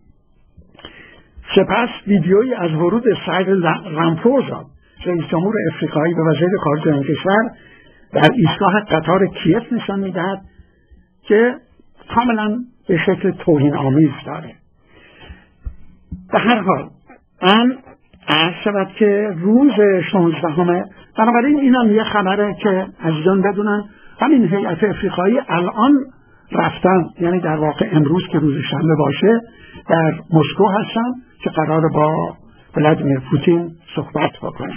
سپس ویدیویی از ورود سایرل رامفوزا رئیس جمهور افریقایی به وزیر خارجه این کشور در ایستگاه قطار کیف نشان میدهد که کاملا به شکل توهین آمیز داره. به هر حال من عرض شود که روز شانزدهم، بنابراین این هم یه خبره که عزیزان بدونن همین هیئت افریقایی الان رفتن، یعنی در واقع امروز که روز شنبه باشه در مسکو هستن که قرار با ولادیمیر پوتین صحبت بکنن.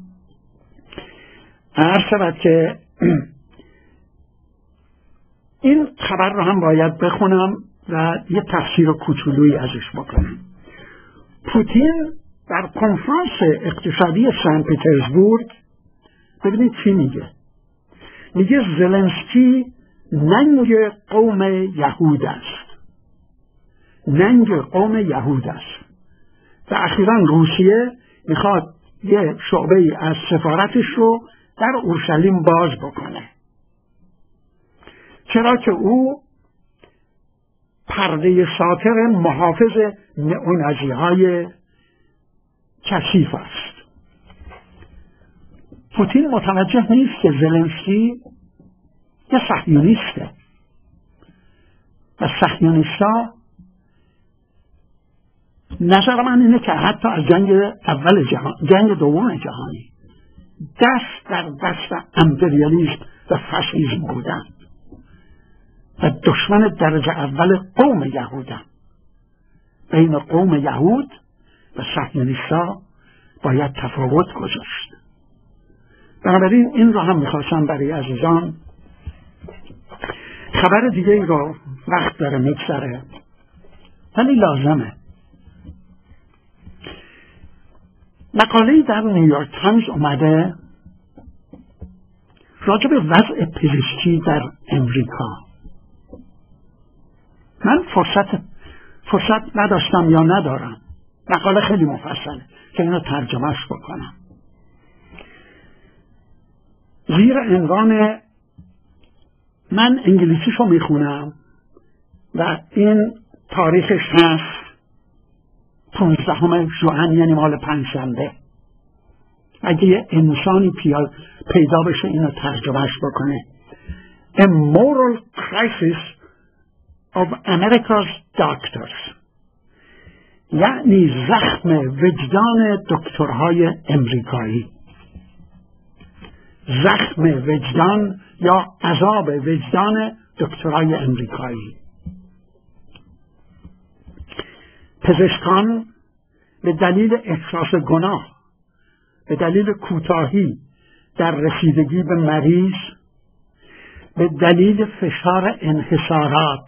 عرض شود که این خبر رو هم باید بخونم و یه تفسیر کوچولویی ازش بکنم. پوتین در کنفرانس اقتصادی سن پترزبورگ ببینید چی میگه. میگه زلنسکی ننگ قوم یهود است، ننگ قوم یهود است و اخیراً روسیه میخواد یه شعبه از سفارتش رو در اورشلیم باز بکنه، چرا که او پرده ساتر محافظ نئونازی های کثیف است. پوتین متوجه نیست که زلنسکی یه صهیونیسته و صهیونیست‌ها، نظر من اینه که حتی از جنگ اول جهان، جنگ دوم جهانی، دست در دست امپریالیسم و فاشیسم بودن و دشمن درجه اول قوم یهودن. بین قوم یهود و صهیونیست‌ها باید تفاوت گذاشت. بنابراین این رو هم میخواستم برای عزیزان. خبر دیگه ای رو وقت داره میگذره ولی لازمه. مقاله‌ای در نیویورک تایمز اومده راجع به وضع پزشکی در امریکا. من فرصت فرصت نداشتم یا ندارم، مقاله خیلی مفصله که اینو ترجمهش بکنم. زیر عنوان، من انگلیسیشو میخونم و این تاریخش هست پونزدهم ژوئن، یعنی مال پنجشنبه. اگه یه انسانی پیدا بشه اینو ترجمهش بکنه. A moral crisis of America's doctors، یعنی زخم وجدان دکترهای امریکایی. زخم وجدان یا عذاب وجدان دکترهای امریکایی. پزشکان به دلیل احساس گناه، به دلیل کوتاهی در رسیدگی به مریض، به دلیل فشار انحصارات.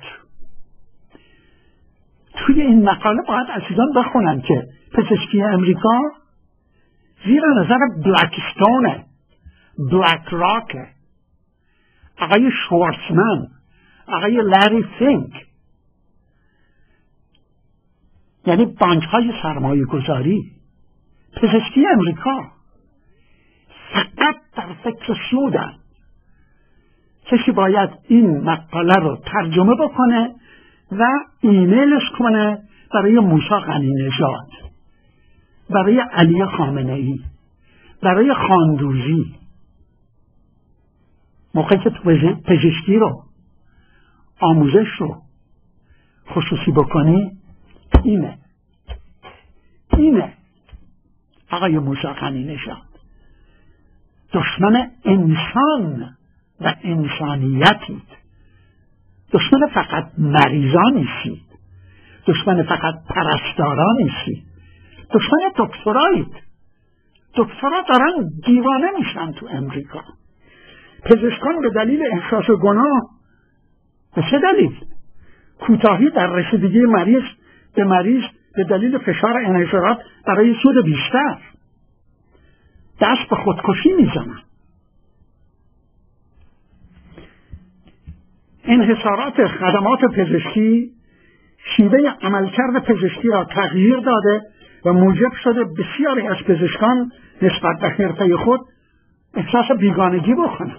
توی این مقاله باید عزیزان بخونن که پزشکی امریکا زیر نظر بلکستونه، بلک راکه، آقای شوارتزمن، آقای لری فینک، یعنی بانک های سرمایه گذاری. پزشکی امریکا فقط در فکر سودن. کسی باید این مقاله رو ترجمه بکنه و ایمیلش کنه برای موسی غنی نژاد، برای علی خامنه ای، برای خاندوزی. موقعی که تو پزشکی رو، آموزش رو خصوصی بکنی، اینه اینه آقای موسی غنی نژاد، دشمن انسان و انسانیتید. دشمن فقط مریضان نیستید، دشمن فقط پرستاران نیستید، دشمن دکترایید. دکترا دارن دیوانه میشن تو امریکا. پزشکان به دلیل احساس گناه، به چه دلیل؟ کوتاهی در رسیدگی مریض به مریض به دلیل فشار انحصارات برای سود بیشتر، دست به خودکشی میزنن. انحصارات خدمات پزشکی شیوه عملکرد پزشکی را تغییر داده و موجب شده بسیاری از پزشکان نسبت به حرفه خود احساس بیگانگی بکنند.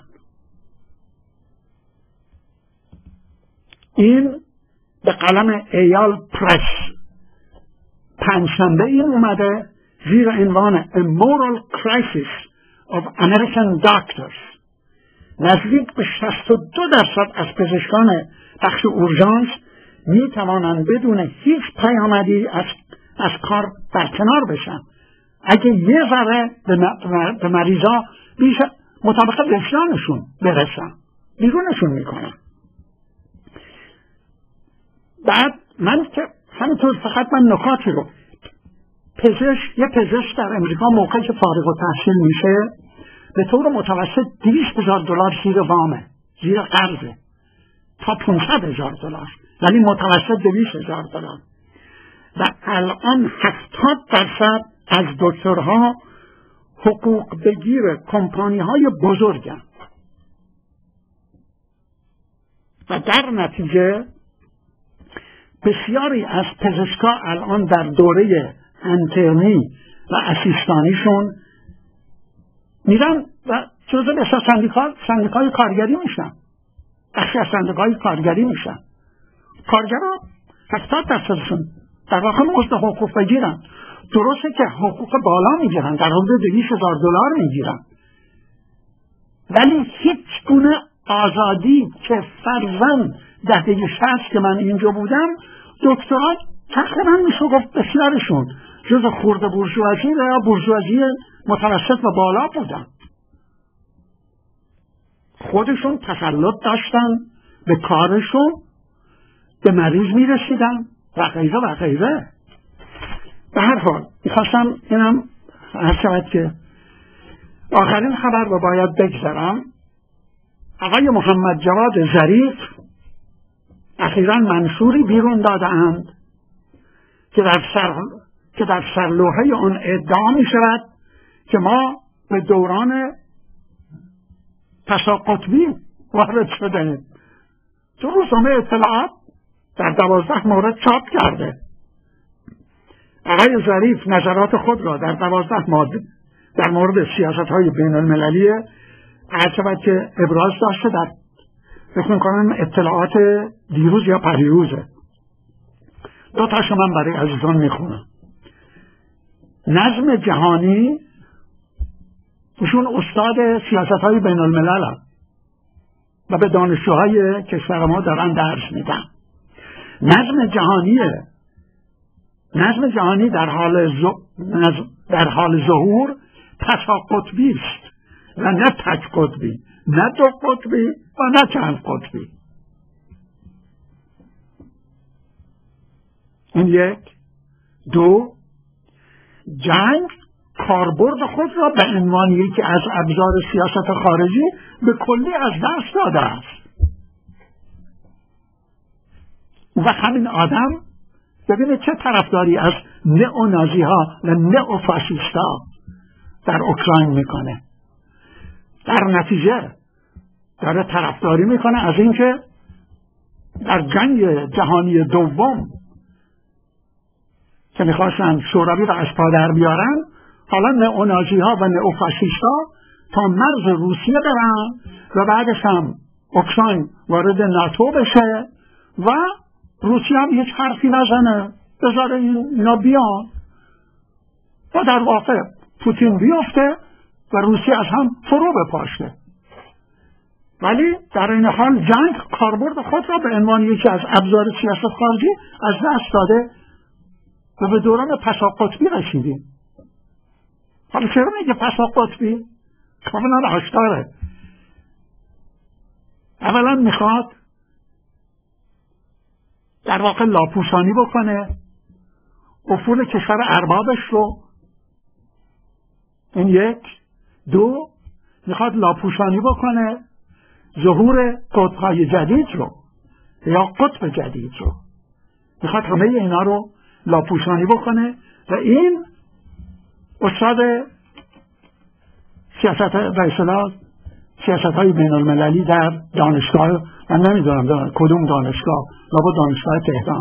این به قلم ایال پرس پنجشنبه این اومده زیر عنوان A Moral Crisis of American Doctors. نزدیک به شصت و دو درصد از پزشکان بخش اورژانس می توانند بدون هیچ پیامدی از, از کار برکنار بشن اگه یه ذره به مریضا بیش مطابق وجدانشون برسن، بیرونشون میکنن. بعد من که همینطور فقط من نکاتی رو، پزشک یه پزشک در امریکا موقعی که فارغ التحصیل میشه به طور متوسط دویست هزار دلار زیر وامه، زیر قرضه، تا پانصد هزار دلار، ولی متوسط دویست هزار دلار. و الان هفتاد درصد از دکترها حقوق بگیر کمپانی های بزرگن و در نتیجه بسیاری از پزشکا الان در دوره انترنی و اسیستانیشون میرن و جزء بسیار سندیکا سندیکای کارگری میشن، بخشی از سندیکای کارگری میشن. کارگرها هفتاد درصدشون در واقع مزد حقوق بگیرن. درسته که حقوق بالا میگیرن، در حدود دویست هزار دلار میگیرن، ولی هیچ گونه آزادی که فرضاً دهه شصت که من اینجا بودم، دکترها تقریبا میشه گفت بسیارشون جز خرده بورژوازی یا بورژوازی متوسط و بالا بودن. خودشون تسلط داشتن به کارشون، به مریض میرسیدن و غیره و غیره. به هر حال میخواستم اینم هر شود که آخرین خبر رو باید بگذارم. آقای محمد جواد ظریف اخیراً منشوری بیرون داده‌اند که در سر که در سرلوحه اون ادعا می شود که ما به دوران تساقطبی وارد شده. تو روزنامه اطلاعات در دوازده مورد چاپ کرده. آقای ظریف نظرات خود را در دوازده مورد در مورد سیاست‌های بین المللی هرچند که ابراز داشته در فکر کنم اطلاعات دیروز یا پریروزه. دو تاشو من برای عزیزان میخونم. نظم جهانی، ایشون استاد سیاست‌های بین الملل هم و به دانشجوهای کشور ما دارن درس میدن. نظم جهانی نظم جهانی در حال ز... در حال ظهور تساقطبی است و نه تک قطبی، نه دو قطبی و نه چند قطبی. این یک. دو، جنگ کاربرد خود را به عنوان یکی از ابزار سیاست خارجی به کلی از دست داده است. و همین آدم ببینید چه طرفداری از نئونازی ها و نئوفاشیست ها در اوکراین میکنه. در نتیجه داره طرفداری میکنه از اینکه در جنگ جهانی دوم که میخواستن شوروی را از پا در بیارن، حالا نئونازی ها و نئوفاشیست ها تا مرز روسیه برن و بعدش هم اوکراین وارد ناتو بشه و روسیه هم هیچ حرفی نزنه، بذاره اینا بیان و در واقع پوتین بیفته و روسیه از هم فرو بپاشه. ولی در این حال جنگ کاربرد خود را به عنوان یکی از ابزار سیاست خارجی از دست داده و به دوران پساقطبی رسیدیم. حالا چرا میگه پساقطبی؟ کاملا آشکاره. اولا میخواد در واقع لاپوشانی بکنه افول کشور اربابش رو. این یک. دو، میخواد لاپوشانی بکنه ظهور قطب‌های جدید رو یا قطب جدید رو. میخواد همه اینا رو لاپوشانی بکنه و این استاد سیاست و اصلاح سیاست های بین المللی در دانشگاه، من نمیدونم دان... کدوم دانشگاه، لابد دانشگاه تهران.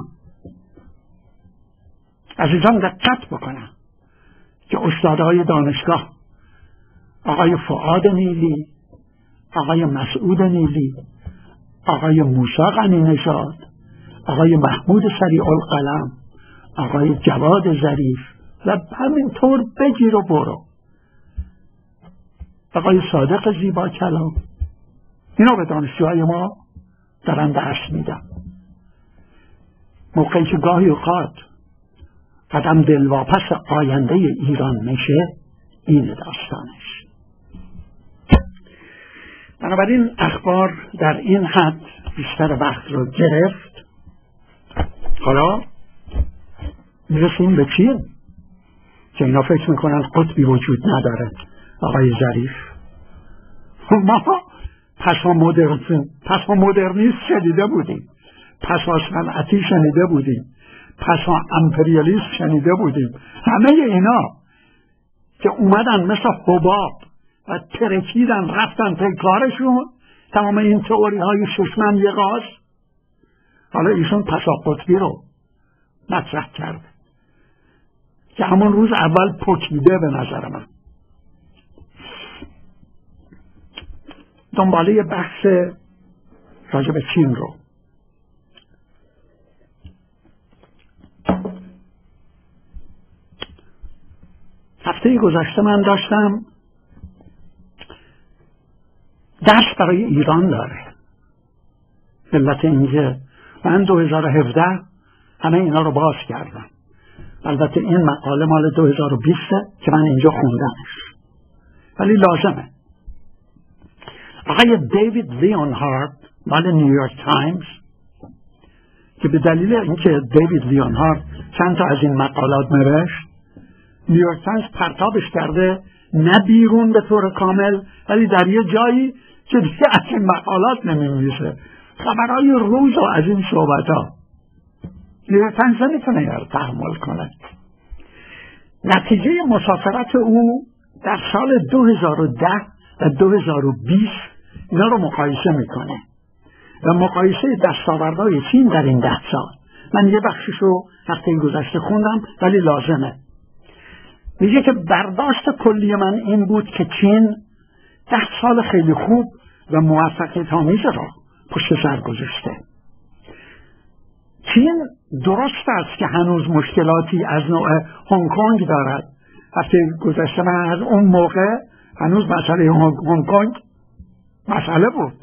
عزیزان دقت بکنم که استادهای دانشگاه آقای فؤاد نیلی، آقای مسعود نیلی، آقای موسی غنی‌نژاد، آقای محمود سریع القلم، آقای جواد ظریف و همینطور بگیر و برو، آقای صادق زیبا کلام، اینا به دانشجوهای ما دارن درس میدن. موقعی که گاهی اوقات قدم دلواپس آینده ایران میشه، این داستانش. بنابراین اخبار در این حد بیشتر وقت رو گرفت. حالا میرسیم به چین که اینا فکر میکنن قطبی وجود نداره. آقای ظریف، ما پسا مدرن پسا مدرنیست شنیده بودیم، پسا صنعتی شنیده بودیم، پسا امپریالیست شنیده بودیم. همه اینا که اومدن مثل حباب و ترکیدن رفتن پی کارشون، تمام این تئوری های ششمن یقاز، حالا ایشون پسا قطبی رو مطرح کرده که همون روز اول پکیده به نظر من. دنباله بحث راجع به چین رو هفته گذشته من داشتم درس برای ایران داره. علت اینکه من دو هزار و هفده همه اینا رو باز کردم. البته این مقاله مال دو هزار و بیست که من اینجا خوندمش، ولی لازمه. آقای دیوید لیونهارد مال نیویورک تایمز، که به دلیل اینکه دیوید لیونهارد چند تا از این مقالات نوشت، نیویورک تایمز پرتابش کرده، نه بیرون به طور کامل، ولی در یه جایی که دیگه از این مقالات نمی‌نویسه، خبرهای روز و از این صحبت ها. نیویورک تایمز نمیتونه یار تحمل کنه. نتیجه مسافرت او در سال دو هزار و ده و دو هزار و بیست اینا رو مقایسه میکنه و مقایسه دستاوردهای چین در این ده سال. من یه بخشش رو هفته گذشته خوندم ولی لازمه. میگه که برداشت کلی من این بود که چین ده سال خیلی خوب و موفقیت آمیز را پشت سر گذاشته. چین درست است که هنوز مشکلاتی از نوع هنگ کنگ دارد. هفته گذشته من از اون موقع هنوز مسئله هنگ کنگ مسئله بود،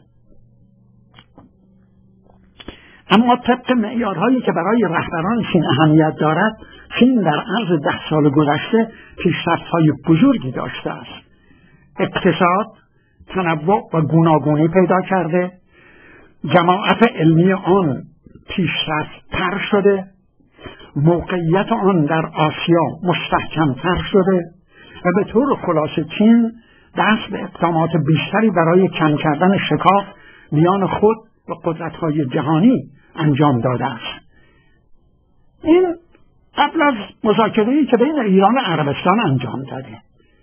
اما طبق معیارهایی که برای رهبران چین اهمیت دارد، چین در عرض ده سال گذشته پیشرفت‌های بزرگی داشته است. اقتصاد تنوع و گوناگونی پیدا کرده، جماعت علمی آن پیشرفت‌تر شده، موقعیت آن در آسیا مستحکم‌تر شده و به طور خلاصه چین دست به اقدامات بیشتری برای کم کردن شکاف میان خود و قدرت‌های جهانی انجام داده است. این قبل از مذاکره‌ای که بین ایران و عربستان انجام داده،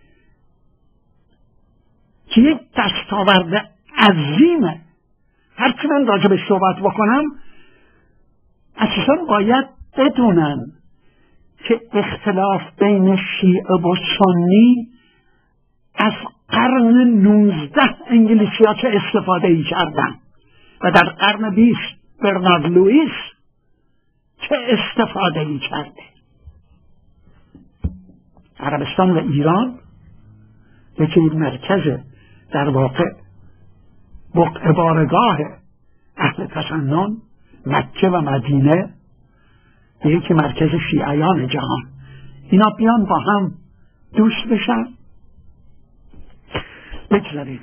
که یک دستاورد عظیمه. هرچی من راجع به صحبت بکنم اساساً باید بدونن که اختلاف بین شیعه و سنی از قرن نوزده انگلیسی ها چه استفاده ای کردن و در قرن بیست برنارد لوئیس چه استفاده ای کرده. عربستان و ایران یکی مرکز در واقع بارگاه اهل تسنن، مکه و مدینه، یکی مرکز شیعیان جهان. اینا بیان با هم دوست بشن. بگذاریم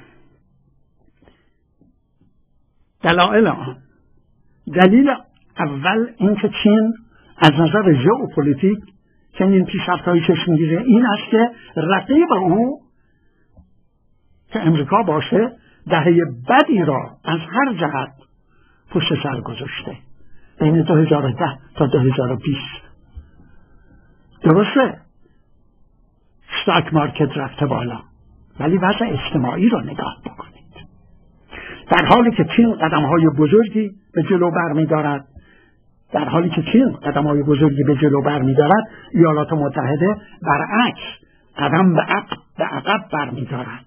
دلایل آن. دلیل اول اینکه چین از نظر ژئوپلیتیک چنین پیشرفت‌هایی چشم می‌گیره این است که رقیب او که امریکا باشه دهه بدی را از هر جهت پشت سر گذاشته بین دو هزار و ده تا دو هزار و بیست. درسته استاک مارکت رفته بالا، ولی وضع اجتماعی رو نگاه بکنید. در حالی که چین قدم‌های بزرگی به جلو برمی‌دارد در حالی که چین قدم‌های بزرگی به جلو برمی‌دارد ایالات متحده برعکس قدم به عقب به عقب برمی‌دارد.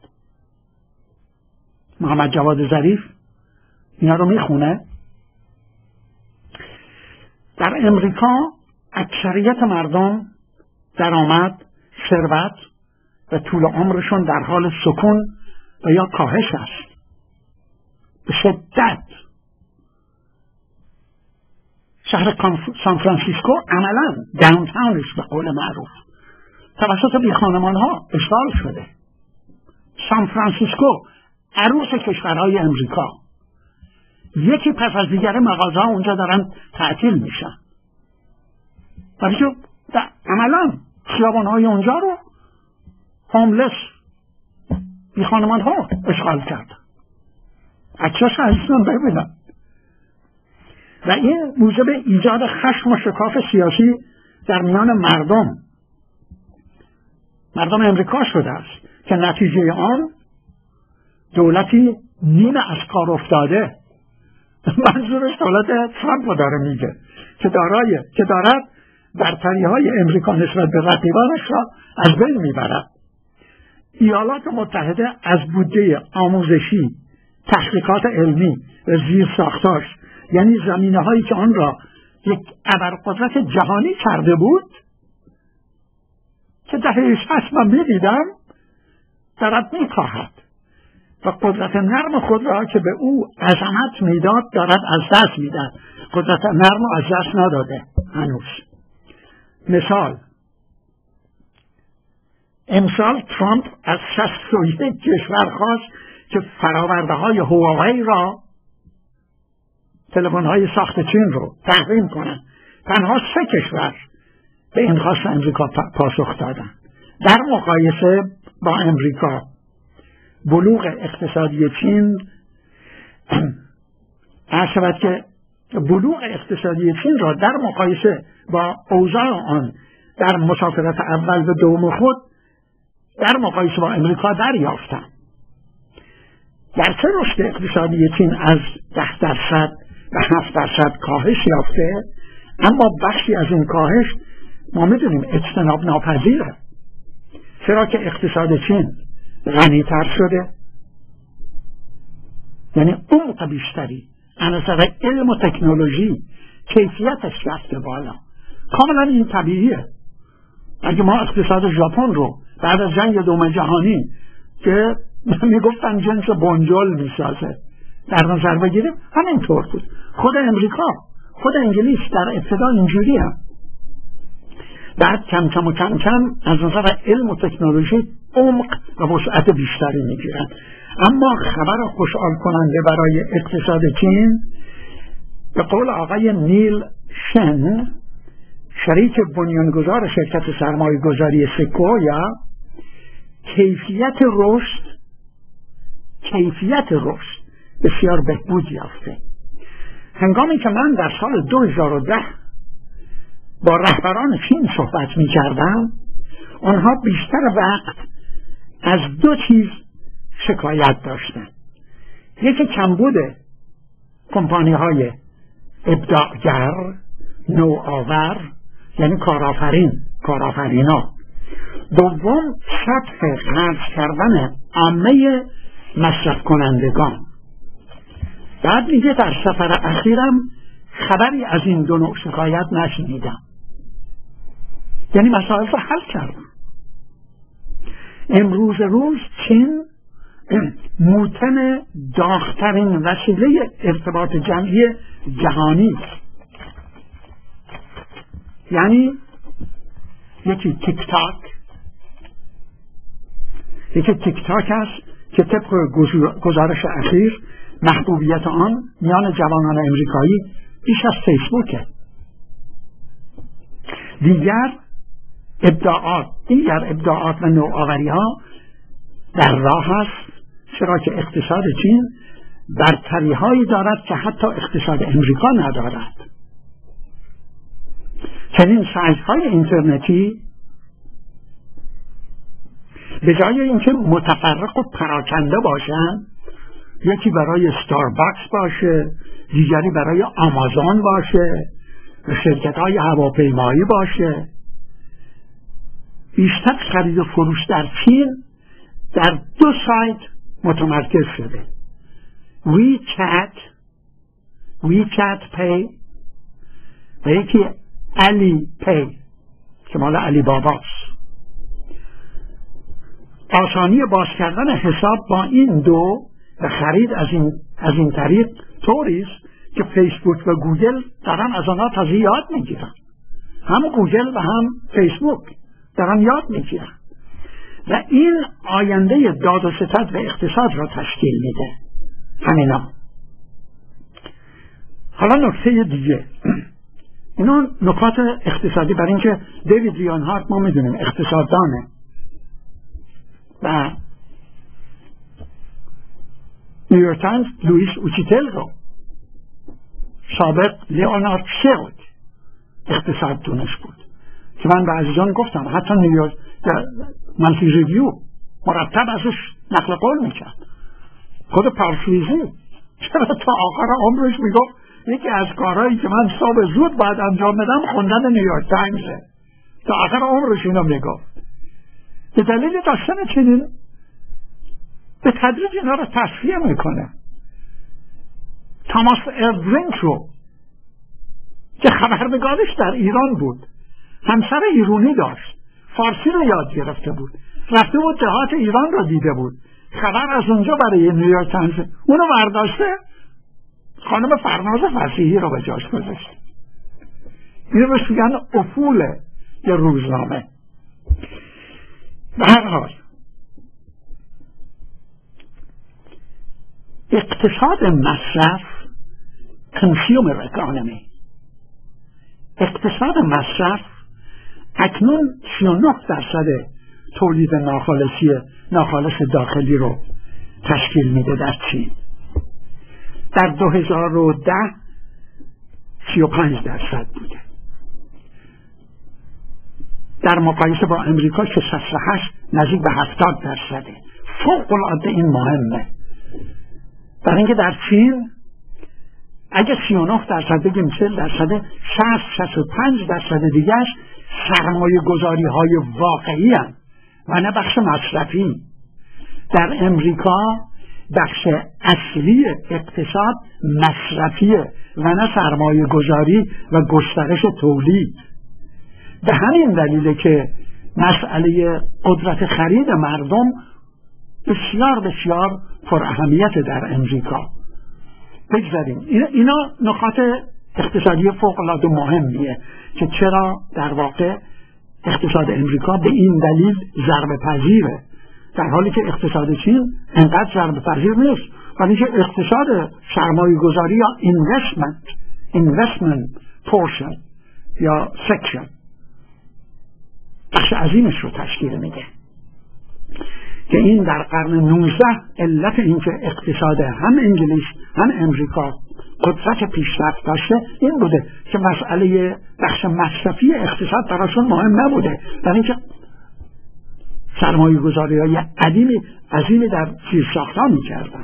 محمد جواد ظریف اینا رو میخونه. در امریکا اکثریت مردم درآمد، ثروت و طول عمرشون در حال سکون و یا کاهش است به شدت. شهر سان فرانسیسکو عملا داونتاونش به قول معروف توسط بی خانمان ها اشغال شده. سان فرانسیسکو عروس کشورهای امریکا، یکی پس از دیگر مغازه ها اونجا دارن تعطیل میشن، ولی که عملا خیابان های اونجا رو هوملس بی خانمان ها اشغال کرد. عکساش عزیزان ببینن. و این موجب ایجاد خشم و شکاف سیاسی در میان مردم مردم امریکا شده است که نتیجه آن دولتی نیمه از کار افتاده، منظورش دولت ترامپ رو داره میگه، که دارای که دارد برتری های امریکا نسبت به رقیبانش را از بین میبرد. ایالات متحده از بودجه آموزشی، تحقیقات علمی و زیرساختاش، یعنی زمینه هایی که آن را یک ابرقدرت جهانی کرده بود که دهه شصت من میدیدم دارد میکاهد. و قدرت نرم خود را که به او عظمت میداد دارد از دست میدهد. قدرت نرم را از دست نداده هنوز. مثال، امسال ترامپ از شصت و یک کشور خواست که فراورده های هواوی را، تلفن های ساخت چین رو تحریم کنند. تنها سه کشور به این خواست امریکا پاسخ دادن. در مقایسه با امریکا بلوغ اقتصادی چین عرض که بلوغ اقتصادی چین را در مقایسه با اوضاع آن در مسافرت اول به دوم خود در مقایسه با امریکا دریافتند. گرچه رشد اقتصادی چین از ده درصد و هفت درصد کاهش یافته، اما بخشی از این کاهش ما میدونیم اجتناب ناپذیره، چرا که اقتصاد چین غنی‌تر شده، یعنی عمق بیشتری از نظر علم و تکنولوژی کیفیتش رفته بالا. کاملا این طبیعیه. اگه ما اقتصاد ژاپن رو بعد از جنگ دوم جهانی که میگفتن جنس بنجل میسازه در نظر بگیریم، همینطور بود. خود امریکا، خود انگلیس در ابتدا اینجوری هم. بعد کم کم و کم کم از نظر علم و تکنولوژی عمق و وسعت بیشتری میگیرن. اما خبر خوشحال کننده برای اقتصاد چین، به قول آقای نیل شن، شریک بنیانگذار شرکت سرمایه گذاری سکویا، کیفیت رشد کیفیت رشد بسیار بهبود یافته. هنگامی که من در سال دو هزار و ده با رهبران چین صحبت می کردم، آنها بیشتر وقت از دو چیز شکایت داشتند. یکی کمبود کمپانی های ابداعگر، نوآور، یعنی کارآفرین کارآفرینا. دوم سطح خرج کردن عامه مصرف کنندگان. بعد میگه در سفر اخیرم خبری از این دو نوع شکایت نشنیدم. یعنی مسائل رو حل کردم. امروز روز چین موتن داغ‌ترین وسیله ارتباط جمعی جهانی است. یعنی یکی تیک تاک یکی تیک تاک است که طبق گزارش اخیر محبوبیت آن میان جوانان امریکایی بیش از فیسبوکه. دیگر ابداعات دیگر ابداعات و نوآوری ها در راه است، چرا که اقتصاد چین برتری هایی دارد که حتی اقتصاد امریکا ندارد. چنین سایت های اینترنتی به جای اینکه متفرق و پراکنده باشند، یکی برای ستاربکس باشه، دیگری برای آمازون باشه، شرکت های هواپیمایی باشه، بیشتر خرید و فروش در چین در دو سایت متمرکز شده. وی چت وی چت پی و یکی علی پی که مال علی باباست. آسانی باز کردن حساب با این دو و خرید از این از این طریق طوری است که فیسبوک و گوگل دارن از آنها تازه یاد میگیرن. هم گوگل و هم فیسبوک دارن یاد میگیرن و این آینده داد و ستد و اقتصاد را تشکیل میده. همینا. حالا نکته دیگه، اینا نکات اقتصادی، برای اینکه دیوید لیونهارت ما میدونیم اقتصاددانه و نیویورک تایمز لوئیس اوچیتل رو سابق لیونارد شیلد اقتصاد دونش بود که من به عزیزان گفتم حتی نیویورک منفی ریویو مرتب ازش نقل قول میکرد. خود پارسویزی چرا تا آخر عمرش میگفت یکی از کارهایی که من صبح زود باید انجام بدم خوندن نیویورک تایمزه. تا آخر عمرش اینو میگفت. به دلیل داشتن چنین به تدریج اینا رو تصفیه میکنه. تاماس اردرینگ رو که خبرنگارش در ایران بود، همسر ایرانی داشت، فارسی رو یاد گرفته بود، رفته بود دهات ایران رو دیده بود، خبر از اونجا برای نیویورک تایمز اونو برداشته، خانم فرناز فصیحی رو به جاش گذاشته. اینو بهش میگن افول یه روزنامه. به هر حال اقتصاد مصرف، consumer economy، اقتصاد مصرف اکنون سی و نه درصد تولید ناخالصی ناخالص داخلی رو تشکیل میده در چین. در دو هزار و ده سی و پنج درصد بوده. در مقایسه با امریکا که شصت و هشت نزدیک به هفتاد درصده. فوق العاده این مهمه، برای اینکه در چین اگه سی و نه درصد بگیم چهل درصد، شصت شصت و پنج درصد دیگرش سرمایه گذاری های واقعی هستند و نه بخش مصرفی. در امریکا بخش اصلی اقتصاد مصرفیه و نه سرمایه گذاری و گسترش تولید. به همین دلیله که مسئله قدرت خرید مردم بسیار بسیار پر اهمیت در امریکا. بگذاریم اینا نکات اقتصادی فوق العاده مهمیه که چرا در واقع اقتصاد امریکا به این دلیل ضربه پذیره، در حالی که اقتصاد چین انقدر ضربه پذیر نیست، ولی که اقتصاد سرمایه گذاری یا اینوستمنت اینوستمنت پورشن یا سکشن بخش عظیمش رو تشکیل میده. که این در قرن نوزده علت این که اقتصاد هم انگلیس هم امریکا قدرت پیشرفت داشته این بوده که مسئله بخش مصرفی اقتصاد براشون مهم نبوده، یعنی که سرمایه گذاری های عظیمی عظیمی در زیرساخت‌ها می‌کردن.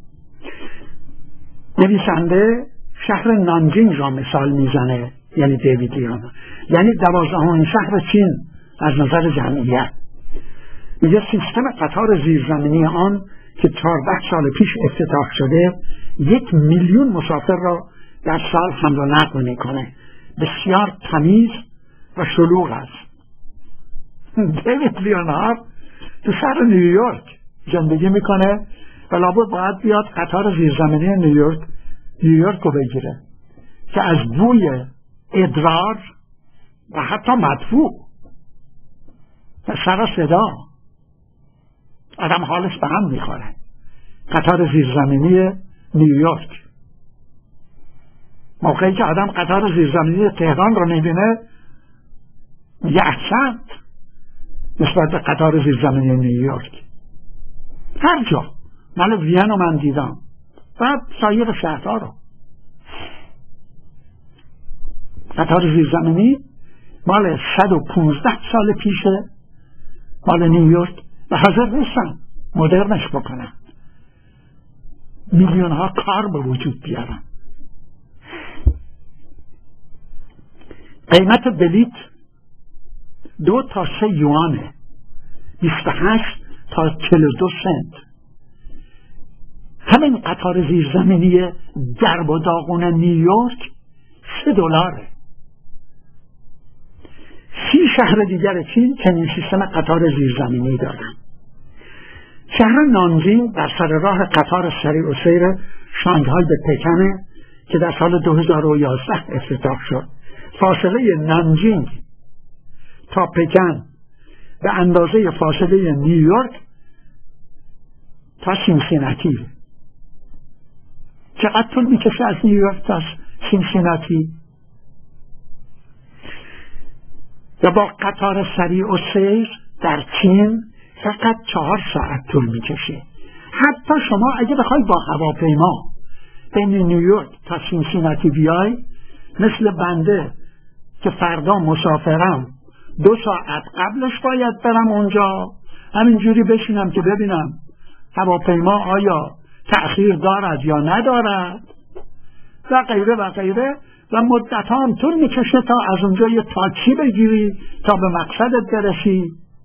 نویسنده شهر نانجینگ را مثال میزنه، یعنی دیوید لیان، یعنی دوازدهمین شهر چین از نظر جمعیت. میگه سیستم قطار زیرزمینی آن که چهارده سال پیش افتتاح شده یک میلیون مسافر را در سال حمل و نقل میکنه. بسیار تمیز و شلوغ است. دیوید لیونارد تو شهر نیویورک زندگی میکنه و لابد باید بیاد قطار زیرزمینی نیویورک نیویورک رو بگیره که از بوی ادرار و حتی مدفوع و سر صدا آدم حالش به هم میخوره. قطار زیرزمینی نیویورک، موقعی که آدم قطار زیرزمینی تهران رو میبینه میگه احسنت نسبت به قطار زیرزمینی نیویورک. هر جا مال وین رو من دیدم و سایر شهرها رو. قطار زیرزمینی مال صد و پانزده سال پیشه، مال نیویورک، و حاضر نیستن مدرنش بکنن، میلیون ها کار به وجود بیارن. قیمت بلیت دو تا سه یوانه، بیست و هشت تا چهل و دو سنت. همین قطار زیرزمینی درب و داغون نیویورک سه دلاره. سی شهر دیگر چین چنین سیستم قطار زیرزمینی دارن. شهر نانجینگ در سر راه قطار سریع السیر شانگهای به پکن که در سال دو هزار و یازده افتتاح شد. فاصله نانجینگ تا پکن به اندازه فاصله نیویورک تا سینسیناتی. چقدر طول میکشه از نیویورک تا سینسیناتی؟ یا با قطار سریع السیر در چین فقط چهار ساعت طول میکشه. حتی شما اگه بخوای با هواپیما بین نیویورک تا سینسیناتی بیای، مثل بنده که فردا مسافرم دو ساعت قبلش باید برم اونجا، همینجوری بشینم که ببینم هواپیما آیا تأخیر دارد یا ندارد و غیره و غیره، و مدت هم طول میکشه تا از اونجا یه تاکسی بگیری تا به مقصدت برسی.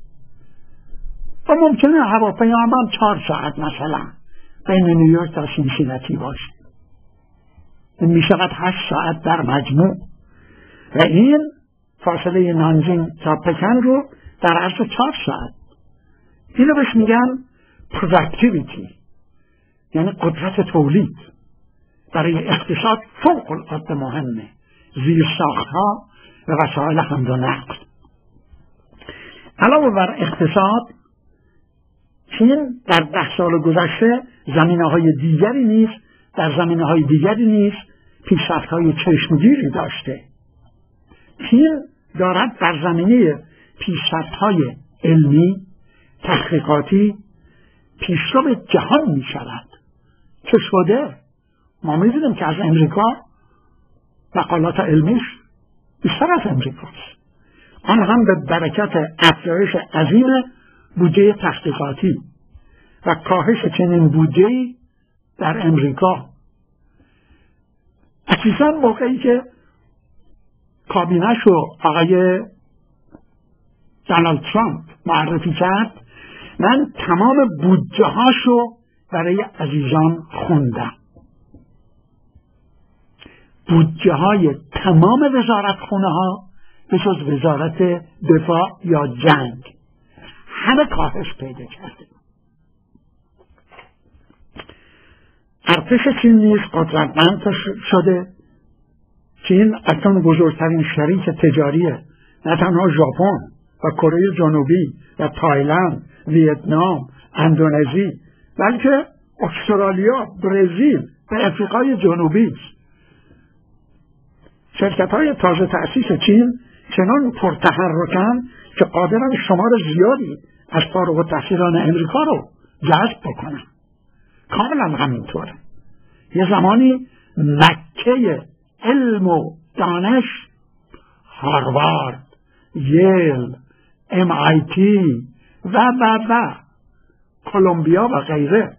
و ممکنه هواپیما هم چهار ساعت مثلا بین نیویورک تا سینسیناتی باشه. این میشود هشت ساعت در مجموع، و این فاصله نانجینگ تا پکن رو در عرض چهار ساعت. اینو بهش میگن productivity یعنی قدرت تولید برای اقتصاد فوق العاده مهمه، زیرساخت‌ها و وسایل حمل و نقل. علاوه بر اقتصاد، چین در ده سال گذشته زمینه‌های دیگری نیز در زمینه‌های دیگری نیز پیشرفت‌های چشمگیری داشته. چین دارد در زمینه پیشرفت‌های علمی، تحقیقاتی پیشرو جهان می‌شود. چه شده؟ ما می‌دونیم که از امریکا مقالات علمیش بیشتر از امریکاست. آن هم به برکت افزایش عظیم بودجه تحقیقاتی و کاهش چنین بودجه‌ای در امریکا. اساساً موقعی که کابینه شو آقای دونالد ترامپ معرفی کرد، من تمام بودجه هاشو برای عزیزان خوندم. بودجه های تمام وزارت خونه ها به جز وزارت دفاع یا جنگ همه کاهش پیدا کرده. ارتش چین نیز قدرتمند شده. چین اکنون بزرگترین شریک تجاری نه تنها ژاپن و کره جنوبی و تایلند، ویتنام، اندونزی، بلکه استرالیا، برزیل و افریقای جنوبی است. شرکت‌های تازه تأسیس چین چنان پرتحرکند که قادرند شمار زیادی از فارغ التحصیلان امریکا رو جذب بکنند. کاملا همینطوره. یه زمانی مکه علم و دانش هاروارد، ییل، ام آی تی و و و کلمبیا و غیره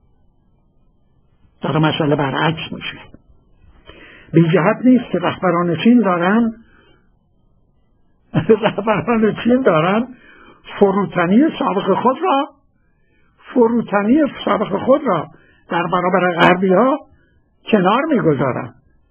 داره مسئله برعکس میشه. بی جهت نیست که رهبران چین دارن رهبران چین دارن فروتنی سابق خود را فروتنی سابق خود را در برابر غربی ها کنار میگذارن.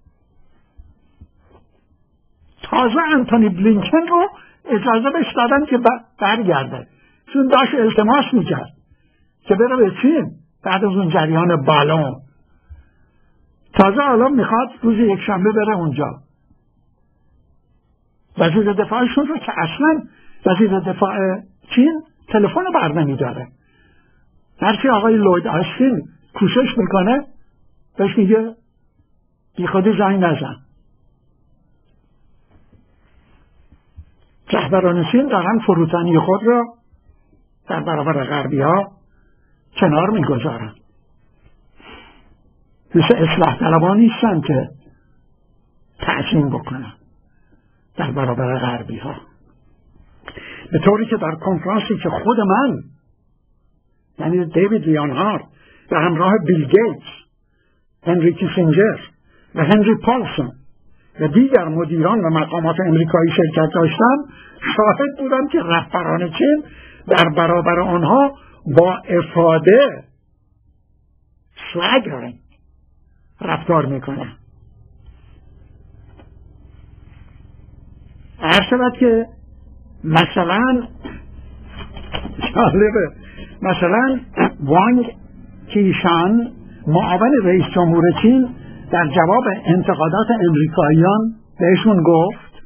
تازه انتونی بلینکن رو اجازه بهش دادن که برگرده، چون داشت التماس میکرد که بره به چین بعد از اون جریان بالون. تازه حالا میخواد روز یک شنبه بره اونجا. وزیر دفاعشون رو که اصلا وزیر دفاع چین تلفن بر نمیداره. هرچی آقای لوید آستین کوشش میکنه بهش میگه بی خودی زنگ نزن. رهبران چین دارن فروتنی خود را در برابر غربی ها کنار میگذارن. مثل اصلاح طلبان نیستن که تعظیم بکنن در برابر غربی ها. به طوری که در کنفرانسی که خود من یعنی دیوید لیونهارد به همراه بیل گیتس، هنری کیسینجر و هنری پالسون و دیگر مدیران و مقامات امریکایی شرکت داشتن، شاهد بودم که رهبران چین در برابر آنها با افاده سواگرینگ رفتار میکنن. هر شود که مثلا جالبه مثلا وانگ کیشان معاون رئیس جمهور چین در جواب انتقادات امریکاییان بهشون گفت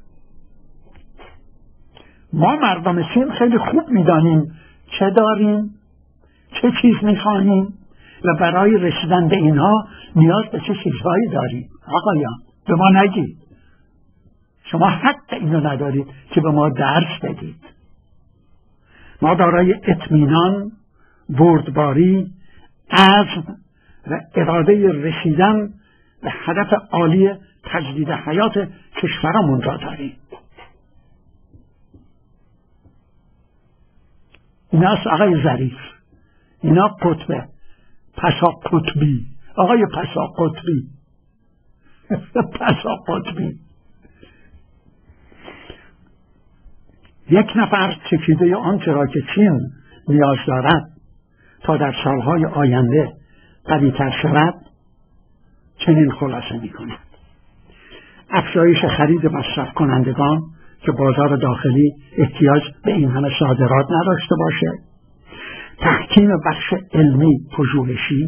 ما مردم چین خیلی خوب میدانیم چه داریم، چه چیز میخواهیم و برای رسیدن به اینها نیاز به چه چیزهایی داریم. آقایان به ما نگید، شما حق اینو ندارید که به ما درس بدید. ما دارای اطمینان، بردباری، عزم و اراده رسیدن به هدف عالی تجدید حیات کشورمون را داریم. اینا است آقای ظریف، اینا قطبه، پسا قطبی، آقای پسا قطبی پسا قطبی. یک نفر چکیده آنچه را که چین نیاز دارد تا در سالهای آینده قوی‌تر شود چنین خلاصه می کند: افزایش خرید مصرف کنندگان که بازار داخلی احتیاج به این همه صادرات نداشته باشه، تحکیم بخش علمی پژوهشی.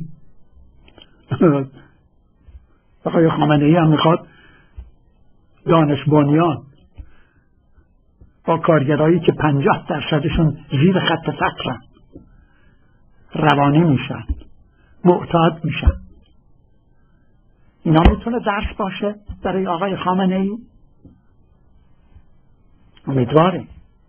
آقای خامنه‌ای هم میخواد دانش بنیان با کارگرایی که پنجاه درصدشون زیر خط فقرن روانی میشن، معتاد میشن. اینا میتونه درس باشه برای آقای خامنه‌ای؟ امیدواریم.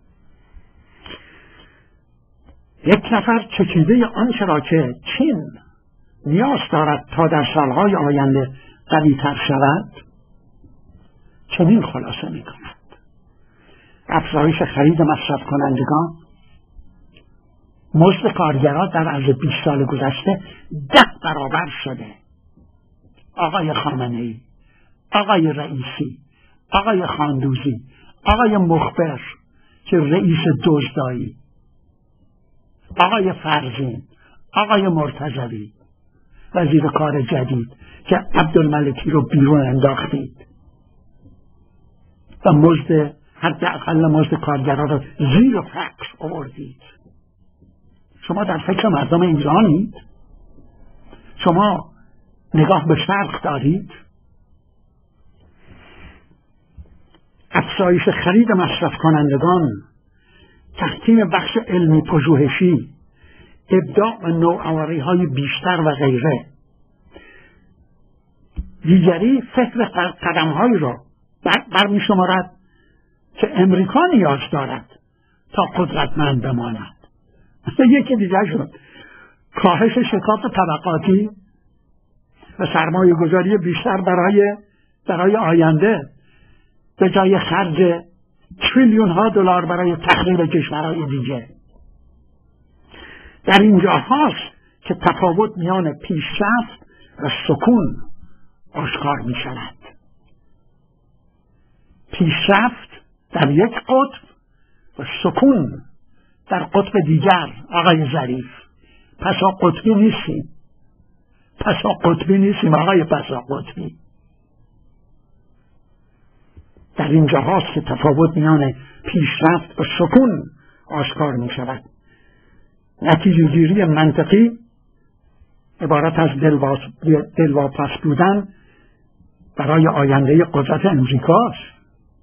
یک نفر چکیده آنچه را که چین نیاز دارد تا در سالهای آینده قوی تر شود چنین خلاصه می کند: افزایش خرید مصرف کنندگان، مزد کارگران در عرض بیست سال گذشته ده برابر شده. آقای خامنه‌ای، آقای رئیسی، آقای خاندوزی، آقای مخبر که رئیس دزدایی، آقای فرزین، آقای مرتضوی وزیر کار جدید که عبدالملکی رو بیرون انداختید و مزد حداقل مزد کارگران رو زیر فقر آوردید. شما در فکر مردم ایرانید؟ شما نگاه به شرق دارید؟ افزایش خرید مصرف کنندگان، تحکیم بخش علمی پژوهشی، ابداع نوآوری های بیشتر و غیره. دیگری فکر قدم هایی را برمی شمارد که امریکا نیاز دارد تا قدرتمند بماند. یکی دیگر شد کاهش شکاف طبقاتی و سرمایه گذاری بیشتر برای برای آینده به جای خرج تریلیون ها دلار برای تخریب کشورهای دیگه. در اینجا هاست که تفاوت میان پیشرفت و سکون آشکار می شود. پیشرفت در یک قطب و سکون در قطب دیگر. آقای ظریف، پسا قطبی نیستیم، پسا قطبی نیستیم آقای پسا قطبی. در اینجا هاست که تفاوت میان پیشرفت و سکون آشکار می شود. نتیجه گیری منطقی عبارت از دلواپس بودن برای آینده قدرت امریکاست.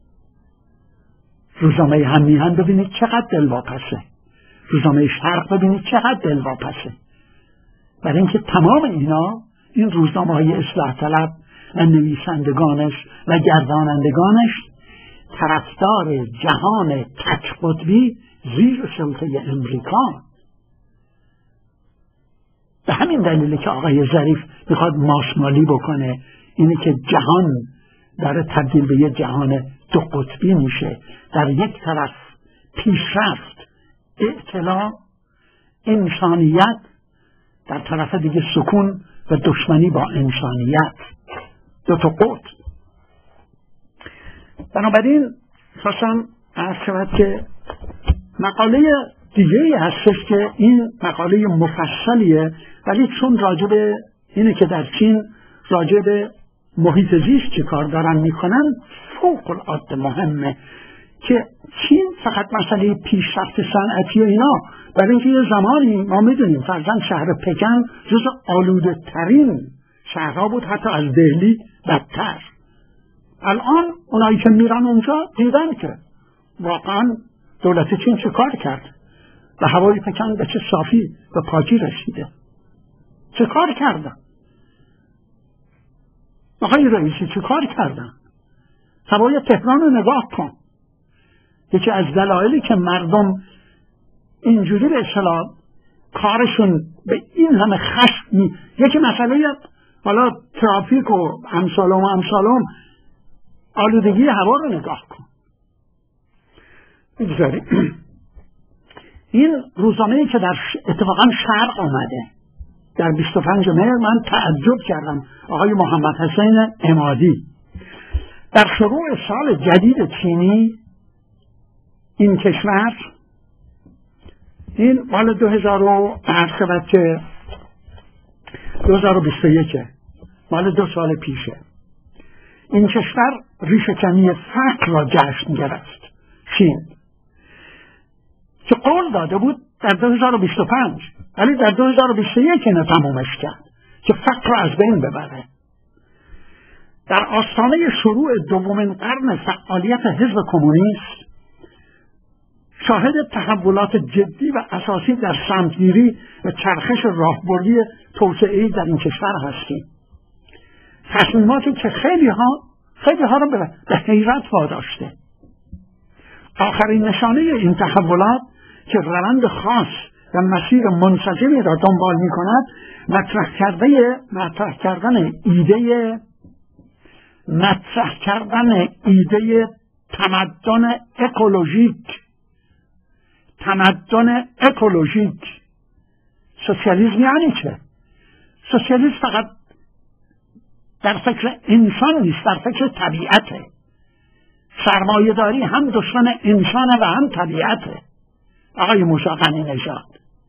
روزنامه هم میهن ببینید چقدر دلواپسه، روزنامه شرق ببینید چقدر دلواپسه. برای اینکه تمام اینا، این روزنامه های اصلاح طلب و نویسندگانش و گردانندگانش طرفدار جهان تک قطبی زیر سلطه امریکا. به همین دلیلی که آقای ظریف میخواد ماسمالی بکنه، اینه که جهان داره تبدیل به یه جهان دو قطبی میشه. در یک طرف پیشرفت، اطلاع، انسانیت، در طرف دیگه سکون و دشمنی با انسانیت، دو تا قطب. بنابراین خواستم عرض شود که مقاله دیگه‌ای هستش که این مقاله مفصلیه، ولی چون راجب اینه که در چین راجب محیط زیست چه کار دارن میکنن فوق العاده مهمه که چین فقط مسئله پیشرفت صنعتی و اینا، برای اینکه یه زمانی ما میدونیم فرضاً شهر پکن جز آلوده ترین شهرها بود، حتی از دهلی بدتر. الان اونایی که میرن اونجا دیدن که واقعا دولت چین چه کار کرد و هوای پکن به چه صافی و پاکی رسیده. چه کار کردن آقای رئیسی؟ چه کار کردن؟ هوای تهران رو نگاه کن. یکی از دلایلی که مردم اینجوری به اصطلاح کارشون به این همه خشم، یکی مسئله حالا ترافیک و امثالم و امثالم، آلودگی هوا رو نگاه کن. بگذاریم این روزنامه‌ای که در اتفاقا شرق آمده در بیست و پنج مهر، من تعجب کردم. آقای محمد حسین عمادی در شروع سال جدید چینی این کشور، این مال دو هزار و بیست و یک، مال دو سال پیشه، این کشور ریشه‌کنی فقر را جشن گرفت. چین که قول داده بود در دو هزار و بیست و پنج، ولی در دو هزار و بیست و یک اینو تمومش کرد که فقر رو از بین ببره. در آستانه شروع دومین قرن فعالیت حزب کمونیست شاهد تحولات جدی و اساسی در سمتگیری و چرخش راهبردی توسعه‌ای در این کشور هستیم. تصمیماتی که خیلی ها خیلی ها رو به حیرت واداشته. آخرین نشانه این تحولات که روند خاص و مسیر منسجمی را دنبال می کند مطرح کرده مطرح کردن ایده مطرح کردن ایده تمدن اکولوژیک تمدن اکولوژیک سوسیالیسم یعنی چه؟ سوسیالیسم فقط در فکر انسان نیست، در فکر طبیعته. سرمایه داری هم دشمن انسانه و هم طبیعته. آقای موسی قنی نژاد،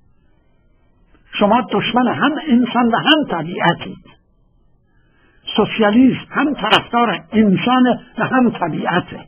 شما دشمن هم انسان و هم طبیعتید. سوسیالیسم هم طرفدار انسان و هم طبیعته.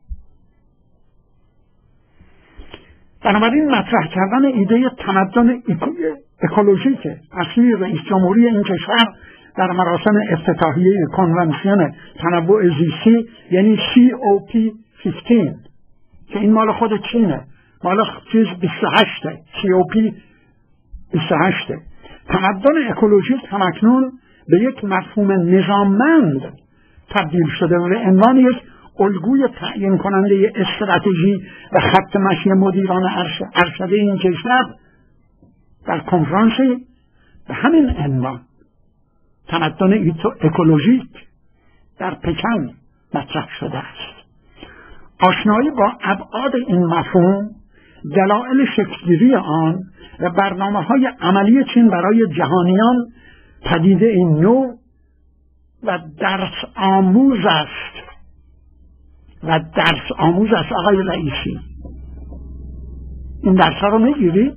بنابراین مطرح کردن ایده تمدن اکولوژیک اصلی رئیس جمهوری این کشور در مراسم افتتاحیه کنونسیون تنوع زیستی یعنی سی او پی پانزده که این مال خود چینه، مال چیز بیست و هشت سی او پی بیست و هشت. تمدن اکولوژیک همکنون به یک مفهوم نظاممند تبدیل شده و به عنوان یک الگوی تعیین کننده استراتژی و خط مشی مدیران ارشد این کشور در کنفرانسی به همین عنوان تمدن اکولوژیک در پکن مطرح شده است. آشنایی با ابعاد این مفهوم، دلایل شکل‌گیری آن و برنامه‌های عملی چین برای جهانیان پدیده این نوع و درس آموز است و درس آموز است. آقای رئیسی، این درس ها رو میگیرید؟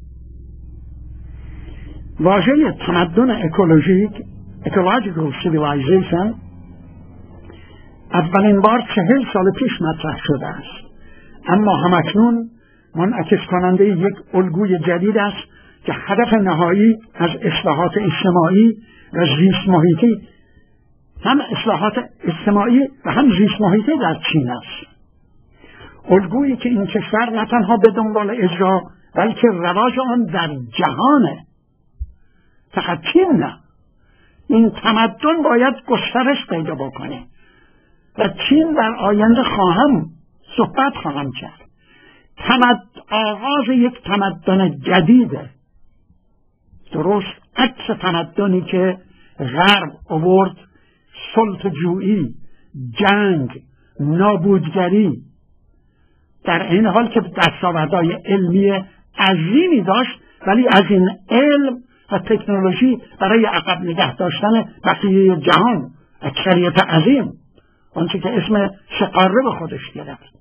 واژه تمدن اکولوژیک ecological civilization اولین بار چهل سال پیش مطرح شده است، اما همکنون منعکس کننده یک الگوی جدید است که هدف نهایی از اصلاحات اجتماعی و زیست محیطی هم اصلاحات اجتماعی و هم زیست محیطی در چین است. الگویی که این کشور نه تنها به دنبال اجرا بلکه رواج آن در جهانه، فقط چین نه. این تمدن باید گسترش پیدا بکنه و چین در آینده خواهم صحبت خواهم کرد. تمد آغاز یک تمدن جدیده، درست عکس تمدنی که غرب آورد، سلطه‌جویی، جنگ، نابودگری، در این حال که دستاوردهای علمی عظیمی داشت ولی از این علم و تکنولوژی برای عقب نگه داشتن بقیه جهان، اکثریت عظیم، آنچه که اسم شقاره به خودش گرفت.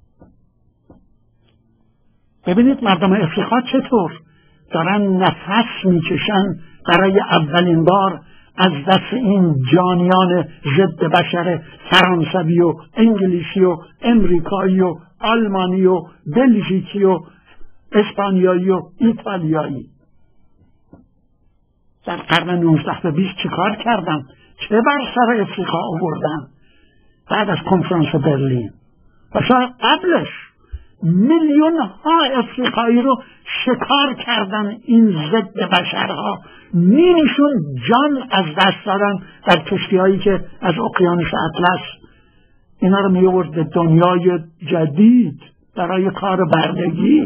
ببینید مردم افریقا چطور دارن نفس میکشن برای اولین بار از دست این جانیان ضد بشر فرانسوی و انگلیسی و امریکایی و آلمانی و بلژیکی و اسپانیایی و ایتالیایی. در قرن نوزده و بیست چه کار کردن؟ چه بر سر افریقا آوردن بعد از کنفرانس برلین؟ و شاید قبلش میلیون ها افریقایی رو شکار کردن این ضد بشرها، نیمیشون جان از دست دادن در کشتی هایی که از اقیانوس اطلس اینا رو می آورد به دنیای جدید برای کار بردگی.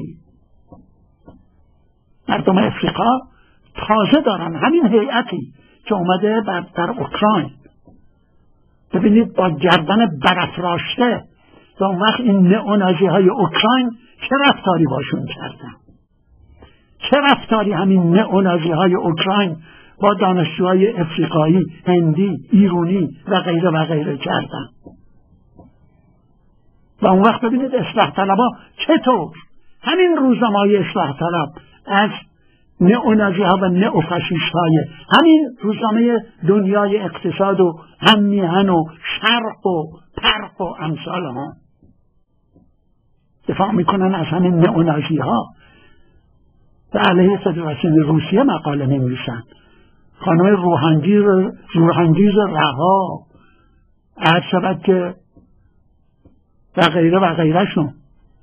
مردم افریقا تازه دارن همین هیئتی که اومده در اوکراین، ببینید با گردن برافراشته، و اون وقت این نئونازی های اوکراین چه رفتاری باشون کردن؟ چه رفتاری همین نئونازی های اوکراین با دانشجوهای افریقایی، هندی، ایرانی و غیره و غیره کردن؟ و اون وقت ببینید اصلاح طلبها چطور همین روزنامه‌های اصلاح طلب از نئونازی ها و نئوفاشیست های همین روزنامه دنیای اقتصاد و هم میهن و شرق و پرق و امثال ها دفاع میکنن از همین نئونازی ها. به علیه فدراسیون روسیه مقاله می نویسن. خانم روحانگیز روحانگیز رها عرض شود که و غیره و غیره شون.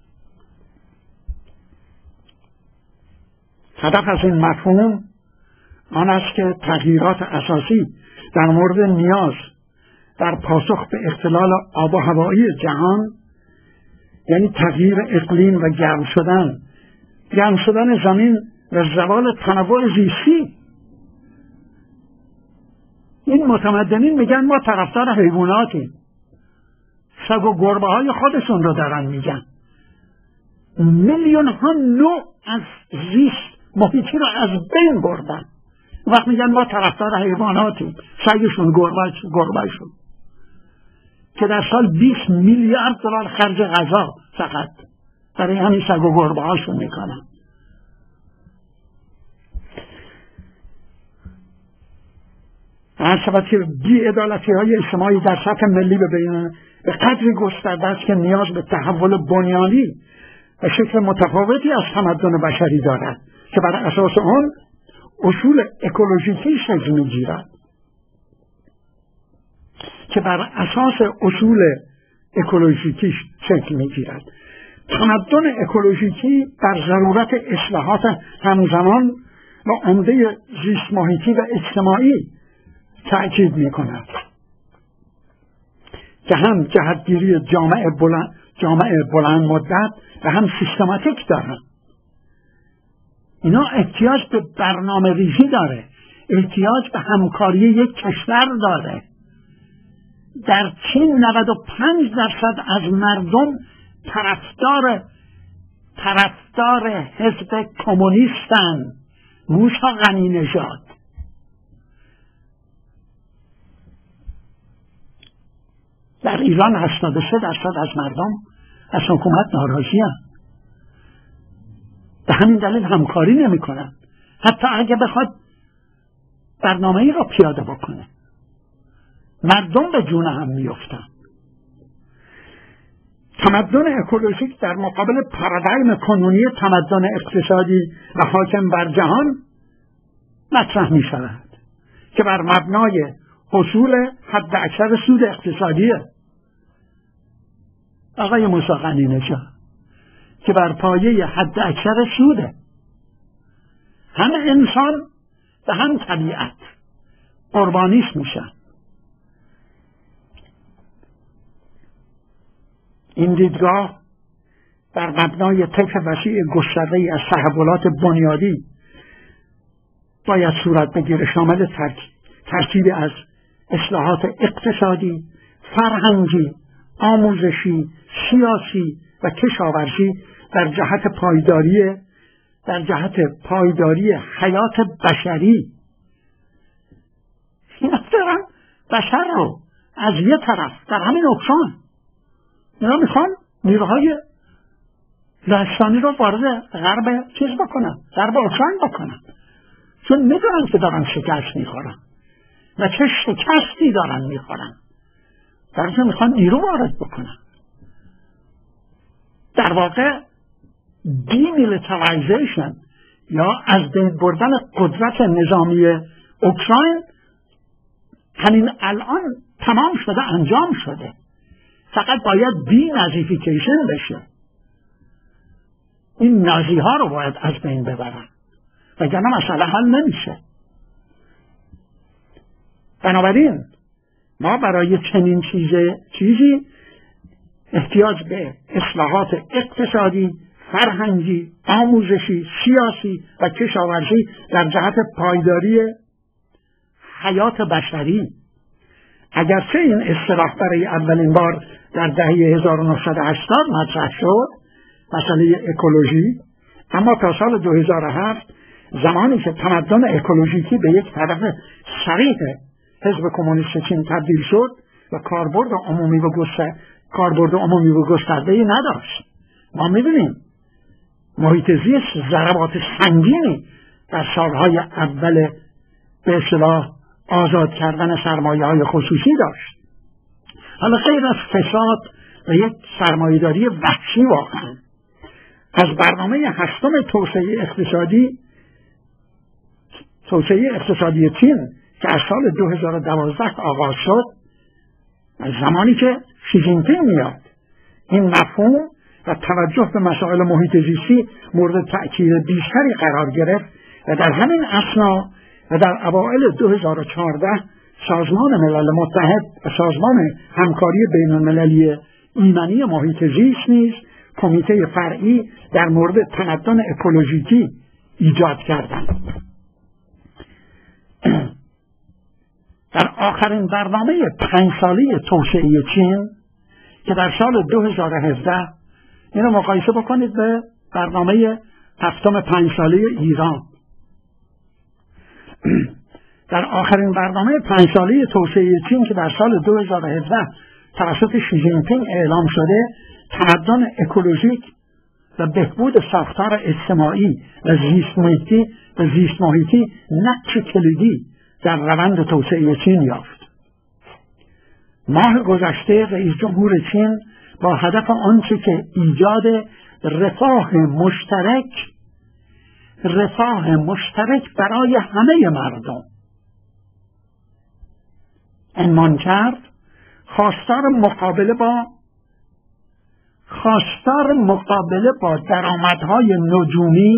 هدف از این مفهوم آن است که تغییرات اساسی در مورد نیاز در پاسخ به اختلال آب و هوایی جهان، یعنی تغییر اقلیم و گرم شدن گرم شدن زمین و زوال تنوع زیستی. این متمدنین میگن ما طرفدار حیواناتیم، سگ و گربه های خودشون رو دارن میگن. میلیون ها نوع از زیست محیطی رو از بین بردن، وقت میگن ما طرفدار حیواناتیم، سگشون گربهشون، که در سال بیست میلیارد دلار خرج غذا فقط برای همین سگ و گربه هاشون میکنن. هر شود که بی‌عدالتی های اجتماعی در سطح ملی ببینن به قدری گسترده است که نیاز به تحول بنیانی و شکل متفاوتی از تمدن بشری دارد که بر اساس آن اصول اکولوژیکی شکل میگیرد که بر اساس اصول اکولوژیکی شکل میگیرد. تمدن اکولوژیکی بر ضرورت اصلاحات همزمان و عمده زیست محیطی و اجتماعی تأکید میکند که هم جهتگیری جامعه بلند, جامعه بلند مدت و هم سیستماتیک دارن. اینا احتیاج به برنامه ریزی داره، احتیاج به همکاری یک کشور داره. در چین نود و پنج درصد از مردم طرفدار طرفدار حزب کمونیستن، موسی غنی نژاد. در ایران هشتاد و سه درصد از مردم از حکومت ناراضی هستند. به همین دلیل همکاری نمی کنند، حتی اگه بخواد برنامه ای را پیاده بکنه. مردم به جون هم می افتند. تمدن اکولوژیک در مقابل پارادایم کنونی تمدن اقتصادی و حاکم بر جهان مطرح می شود که بر مبنای حصول حد اکثر سود اقتصادیه. آقای موسی غنی نژاد، که بر پایه حد اکثر سوده. هم انسان و هم طبیعت قربانیش میشن. این دیدگاه بر مبنای طیف وسیع گسترده‌ای از تحولات بنیادی باید صورت بگیره، شامل ترکیبی از اصلاحات اقتصادی، فرهنگی، آموزشی، سیاسی و کشاورزی در جهت پایداری در جهت پایداری حیات بشری. اینا دارن بشر رو از یه طرف در همین اوکراین، اینا میخوان نیروهای لهستانی رو وارد غرب چیز بکنن، غرب اوکراین بکنن، چون میدونن که دارن شکست میخورن و چه شکستی دارن میخورن، درسته میخوان نیرو وارد بکنن. در واقع دیمیلیتاریزیشن یا از بین بردن قدرت نظامی اوکراین همین الان تمام شده، انجام شده، فقط باید دی نازیفیکیشن بشه. این نازی ها رو باید از بین ببرن وگرنه مسئله حل نمیشه. بنابراین ما برای چنین چیزی چیزی احتیاج به اصلاحات اقتصادی، فرهنگی، آموزشی، سیاسی و کشاورزی در جهت پایداری حیات بشری. اگرچه این اصطلاح برای اولین بار در دهه هزار و نهصد و هشتاد مطرح شد، مسئله اکولوژی، اما تا سال دو هزار و هفت زمانی که تمدن اکولوژیکی به یک طرف صریح حزب کمونیست چین تبدیل شد و کاربرد عمومی و گستر کاربرد عمومی و گسترده‌ای نداشت. ما می‌بینیم محیط زیست ضربات سنگینی در سالهای اول به اصطلاح آزاد کردن سرمایه‌های خصوصی داشت. حالا غیر از فساد و یک سرمایه‌داری وحشی واقعا، از برنامه هشتم توسعه اقتصادی توسعه اقتصادی چین که از سال دو هزار و دوازده آغاز شد، از زمانی که شی جین پینگ میاد، این مفهوم و توجه به مسائل محیط زیستی مورد تأکید بیشتری قرار گرفت و در همین اثنا و در اوایل دو هزار و چهارده سازمان ملل متحد و سازمان همکاری بین المللی ایمنی محیط زیست نیز کمیته فرعی در مورد تمدن اکولوژیکی ایجاد کردند. در آخرین برنامه پنج ساله توسعه چین که در سال دو هزار و هفده، اینو مقایسه بکنید به برنامه هفتم پنج ساله ایران، در آخرین برنامه پنج ساله توسعه چین که در سال دو هزار و هفده توسط شی جین پینگ اعلام شده، تمدن اکولوژیک و بهبود ساختار اجتماعی و زیست محیطی و زیست محیطی نقش کلیدی در روند توسعه چین یافت. ماه گذشته رئیس جمهور چین با هدف آنچه که ایجاد رفاه مشترک رفاه مشترک برای همه مردم عنوان کرد، خواستار مقابله با خواستار مقابله با درآمدهای نجومی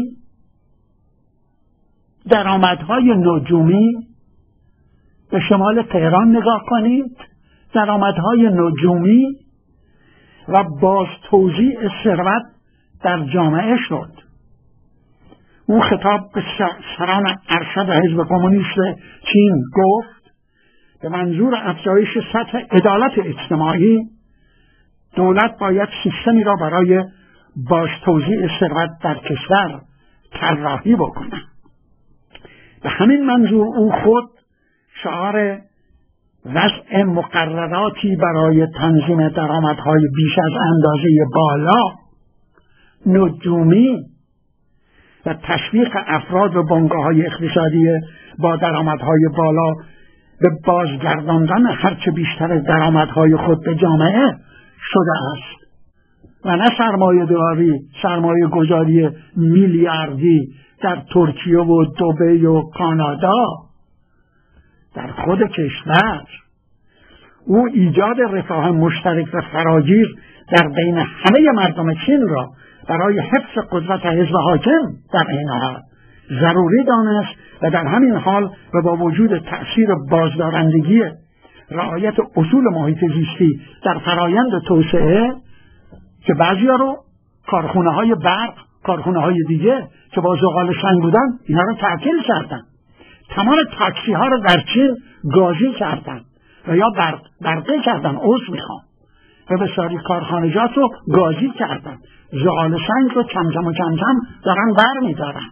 درآمدهای نجومی به شمال تهران نگاه کنید، درآمدهای نجومی و باز توزیع ثروت در جامعه شد. او خطاب به سران ارشد حزب کمونیست چین گفت به منظور افزایش سطح عدالت اجتماعی دولت باید سیستمی را برای باز توزیع ثروت در کشور طراحی بکند. به همین منظور او خود شعار وضع مقرراتی برای تنظیم درآمدهای بیش از اندازه بالا، نجومی و تشویق افراد و بنگاه‌های اقتصادی با درآمدهای بالا به بازگرداندن هرچه بیشتر درآمدهای خود به جامعه شده است و نه سرمایه داری سرمایه گذاری میلیاردی در ترکیه و دبی و کانادا در خود کشور. او ایجاد رفاه مشترک و فراگیر در بین همه مردم چین را برای حفظ قدرت حزب حاکم در این حال ضروری دانست و در همین حال و با وجود تأثیر بازدارندگی رعایت اصول محیط زیستی در فرایند توسعه که بعضیا رو کارخونه های برق، کارخونه های دیگه که با زغال سنگ بودن اینا رو تعطیل کردن، تمام تاکسی ها رو در چین گازی کردن و یا برق برقی کردن، عضو میخوام و بسیاری کارخانجات رو گازی کردن، زغال سنگ رو کم کم و کم کم دارن بر میدارن.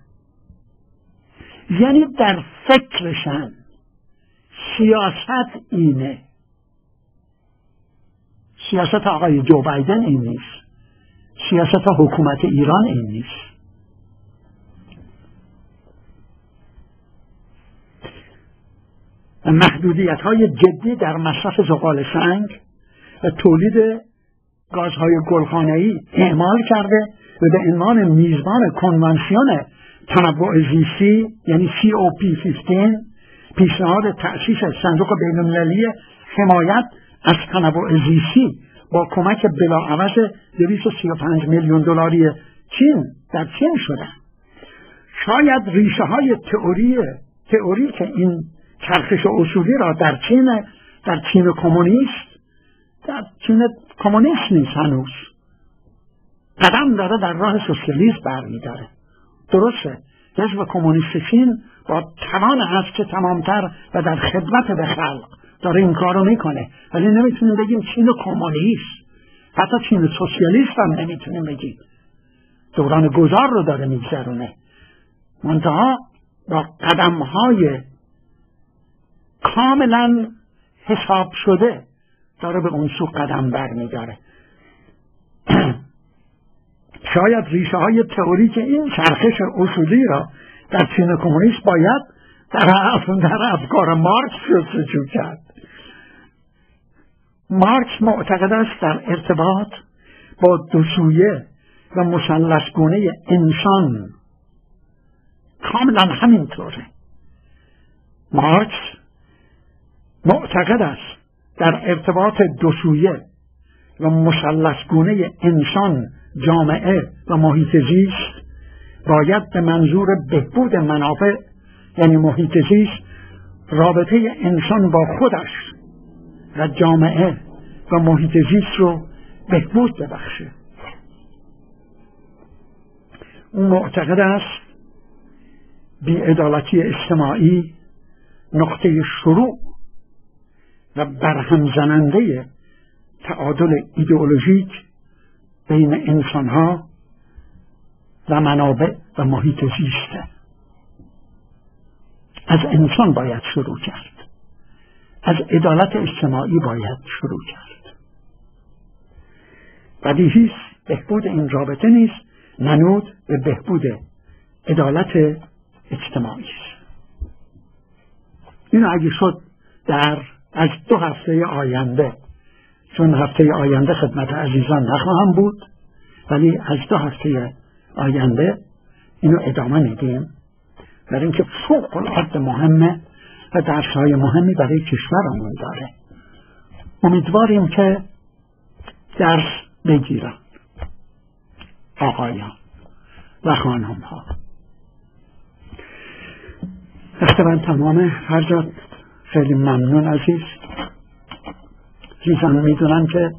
یعنی در فکرشن سیاست اینه، سیاست آقای جو بایدن این نیست، سیاست حکومت ایران این نیست. محدودیت های جدی در مصرف زغال سنگ و تولید گازهای گلخانه‌ای اعمال کرده و به عنوان میزبان کنوانسیون تنوع زیستی یعنی سی او پی پانزده پیشنهاد تأسیس صندوق بین‌المللی حمایت از تنوع زیستی با کمک بلاعوض دویست و سی و پنج میلیون دلاری چین در چین شده. شاید ریشه های تئوری تئوری که این چرخش اصولی را در چین در چین کمونیست در چین کمونیست نیست، هنوز قدم داره در راه سوسیالیسم برمی‌داره. درسته حزب کمونیست چین با توان هست که تمامتر و در خدمت به خلق داره این کارو میکنه، ولی نمیتونیم بگیم چین کمونیست، حتی چین سوسیالیست هم نمیتونیم بگیم. دوران گذار رو داره میگذرونه، منتها با قدم‌های کاملا حساب شده داره به اون سو قدم برمی‌داره. شاید ریشه های تئوری که این چرخش اصولی را در چین کمونیست باید در در افکار مارکس جستجو کرد. مارکس معتقد است در ارتباط با دو سویه و مثلثگونه انسان کاملا همینطوره. مارکس معتقد است در ارتباط دو سویه و مثلثگونه انسان، جامعه و محیط زیست باید به منظور بهبود منافع یعنی محیط زیست رابطه انسان با خودش و جامعه و محیط زیست رو بهبود ببخشه. اون معتقد است بی‌عدالتی اجتماعی نقطه شروع و برهم زننده تعادل ایدئولوژیک بین انسانها و منابع و محیط زیسته. از انسان باید شروع کرد، از عدالت اجتماعی باید شروع کرد. بدیهی است بهبود این رابطه نیست منوط به بهبود عدالت اجتماعی است. این اگه شد در از دو هفته آینده، چون هفته آینده خدمت عزیزان نخواهم بود، ولی از دو هفته آینده اینو ادامه میدیم، برای اینکه فوق العاده مهمه و درس‌های مهمی برای کشورمون داره. امیدواریم که درس بگیرن آقایان و خانم‌ها. وقت من تمامه. فرزاد خیلی ممنون عزیز. چیزان میدونم که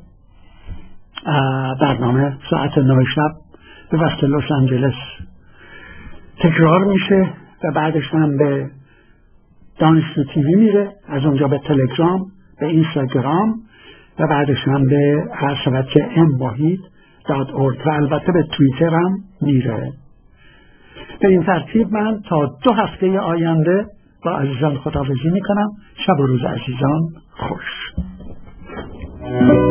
برنامه ساعت نه شب به وقت لس آنجلس تکرار میشه و بعدش هم به دانشجو تیوی میره، از اونجا به تلگرام، به اینستاگرام و بعدش هم به هر شبکه ام واحد دات اورگ و البته به توییتر هم میره. به این ترتیب من تا دو هفته آینده با عزیزان خداحافظی میکنم. شب و روز عزیزان خوش.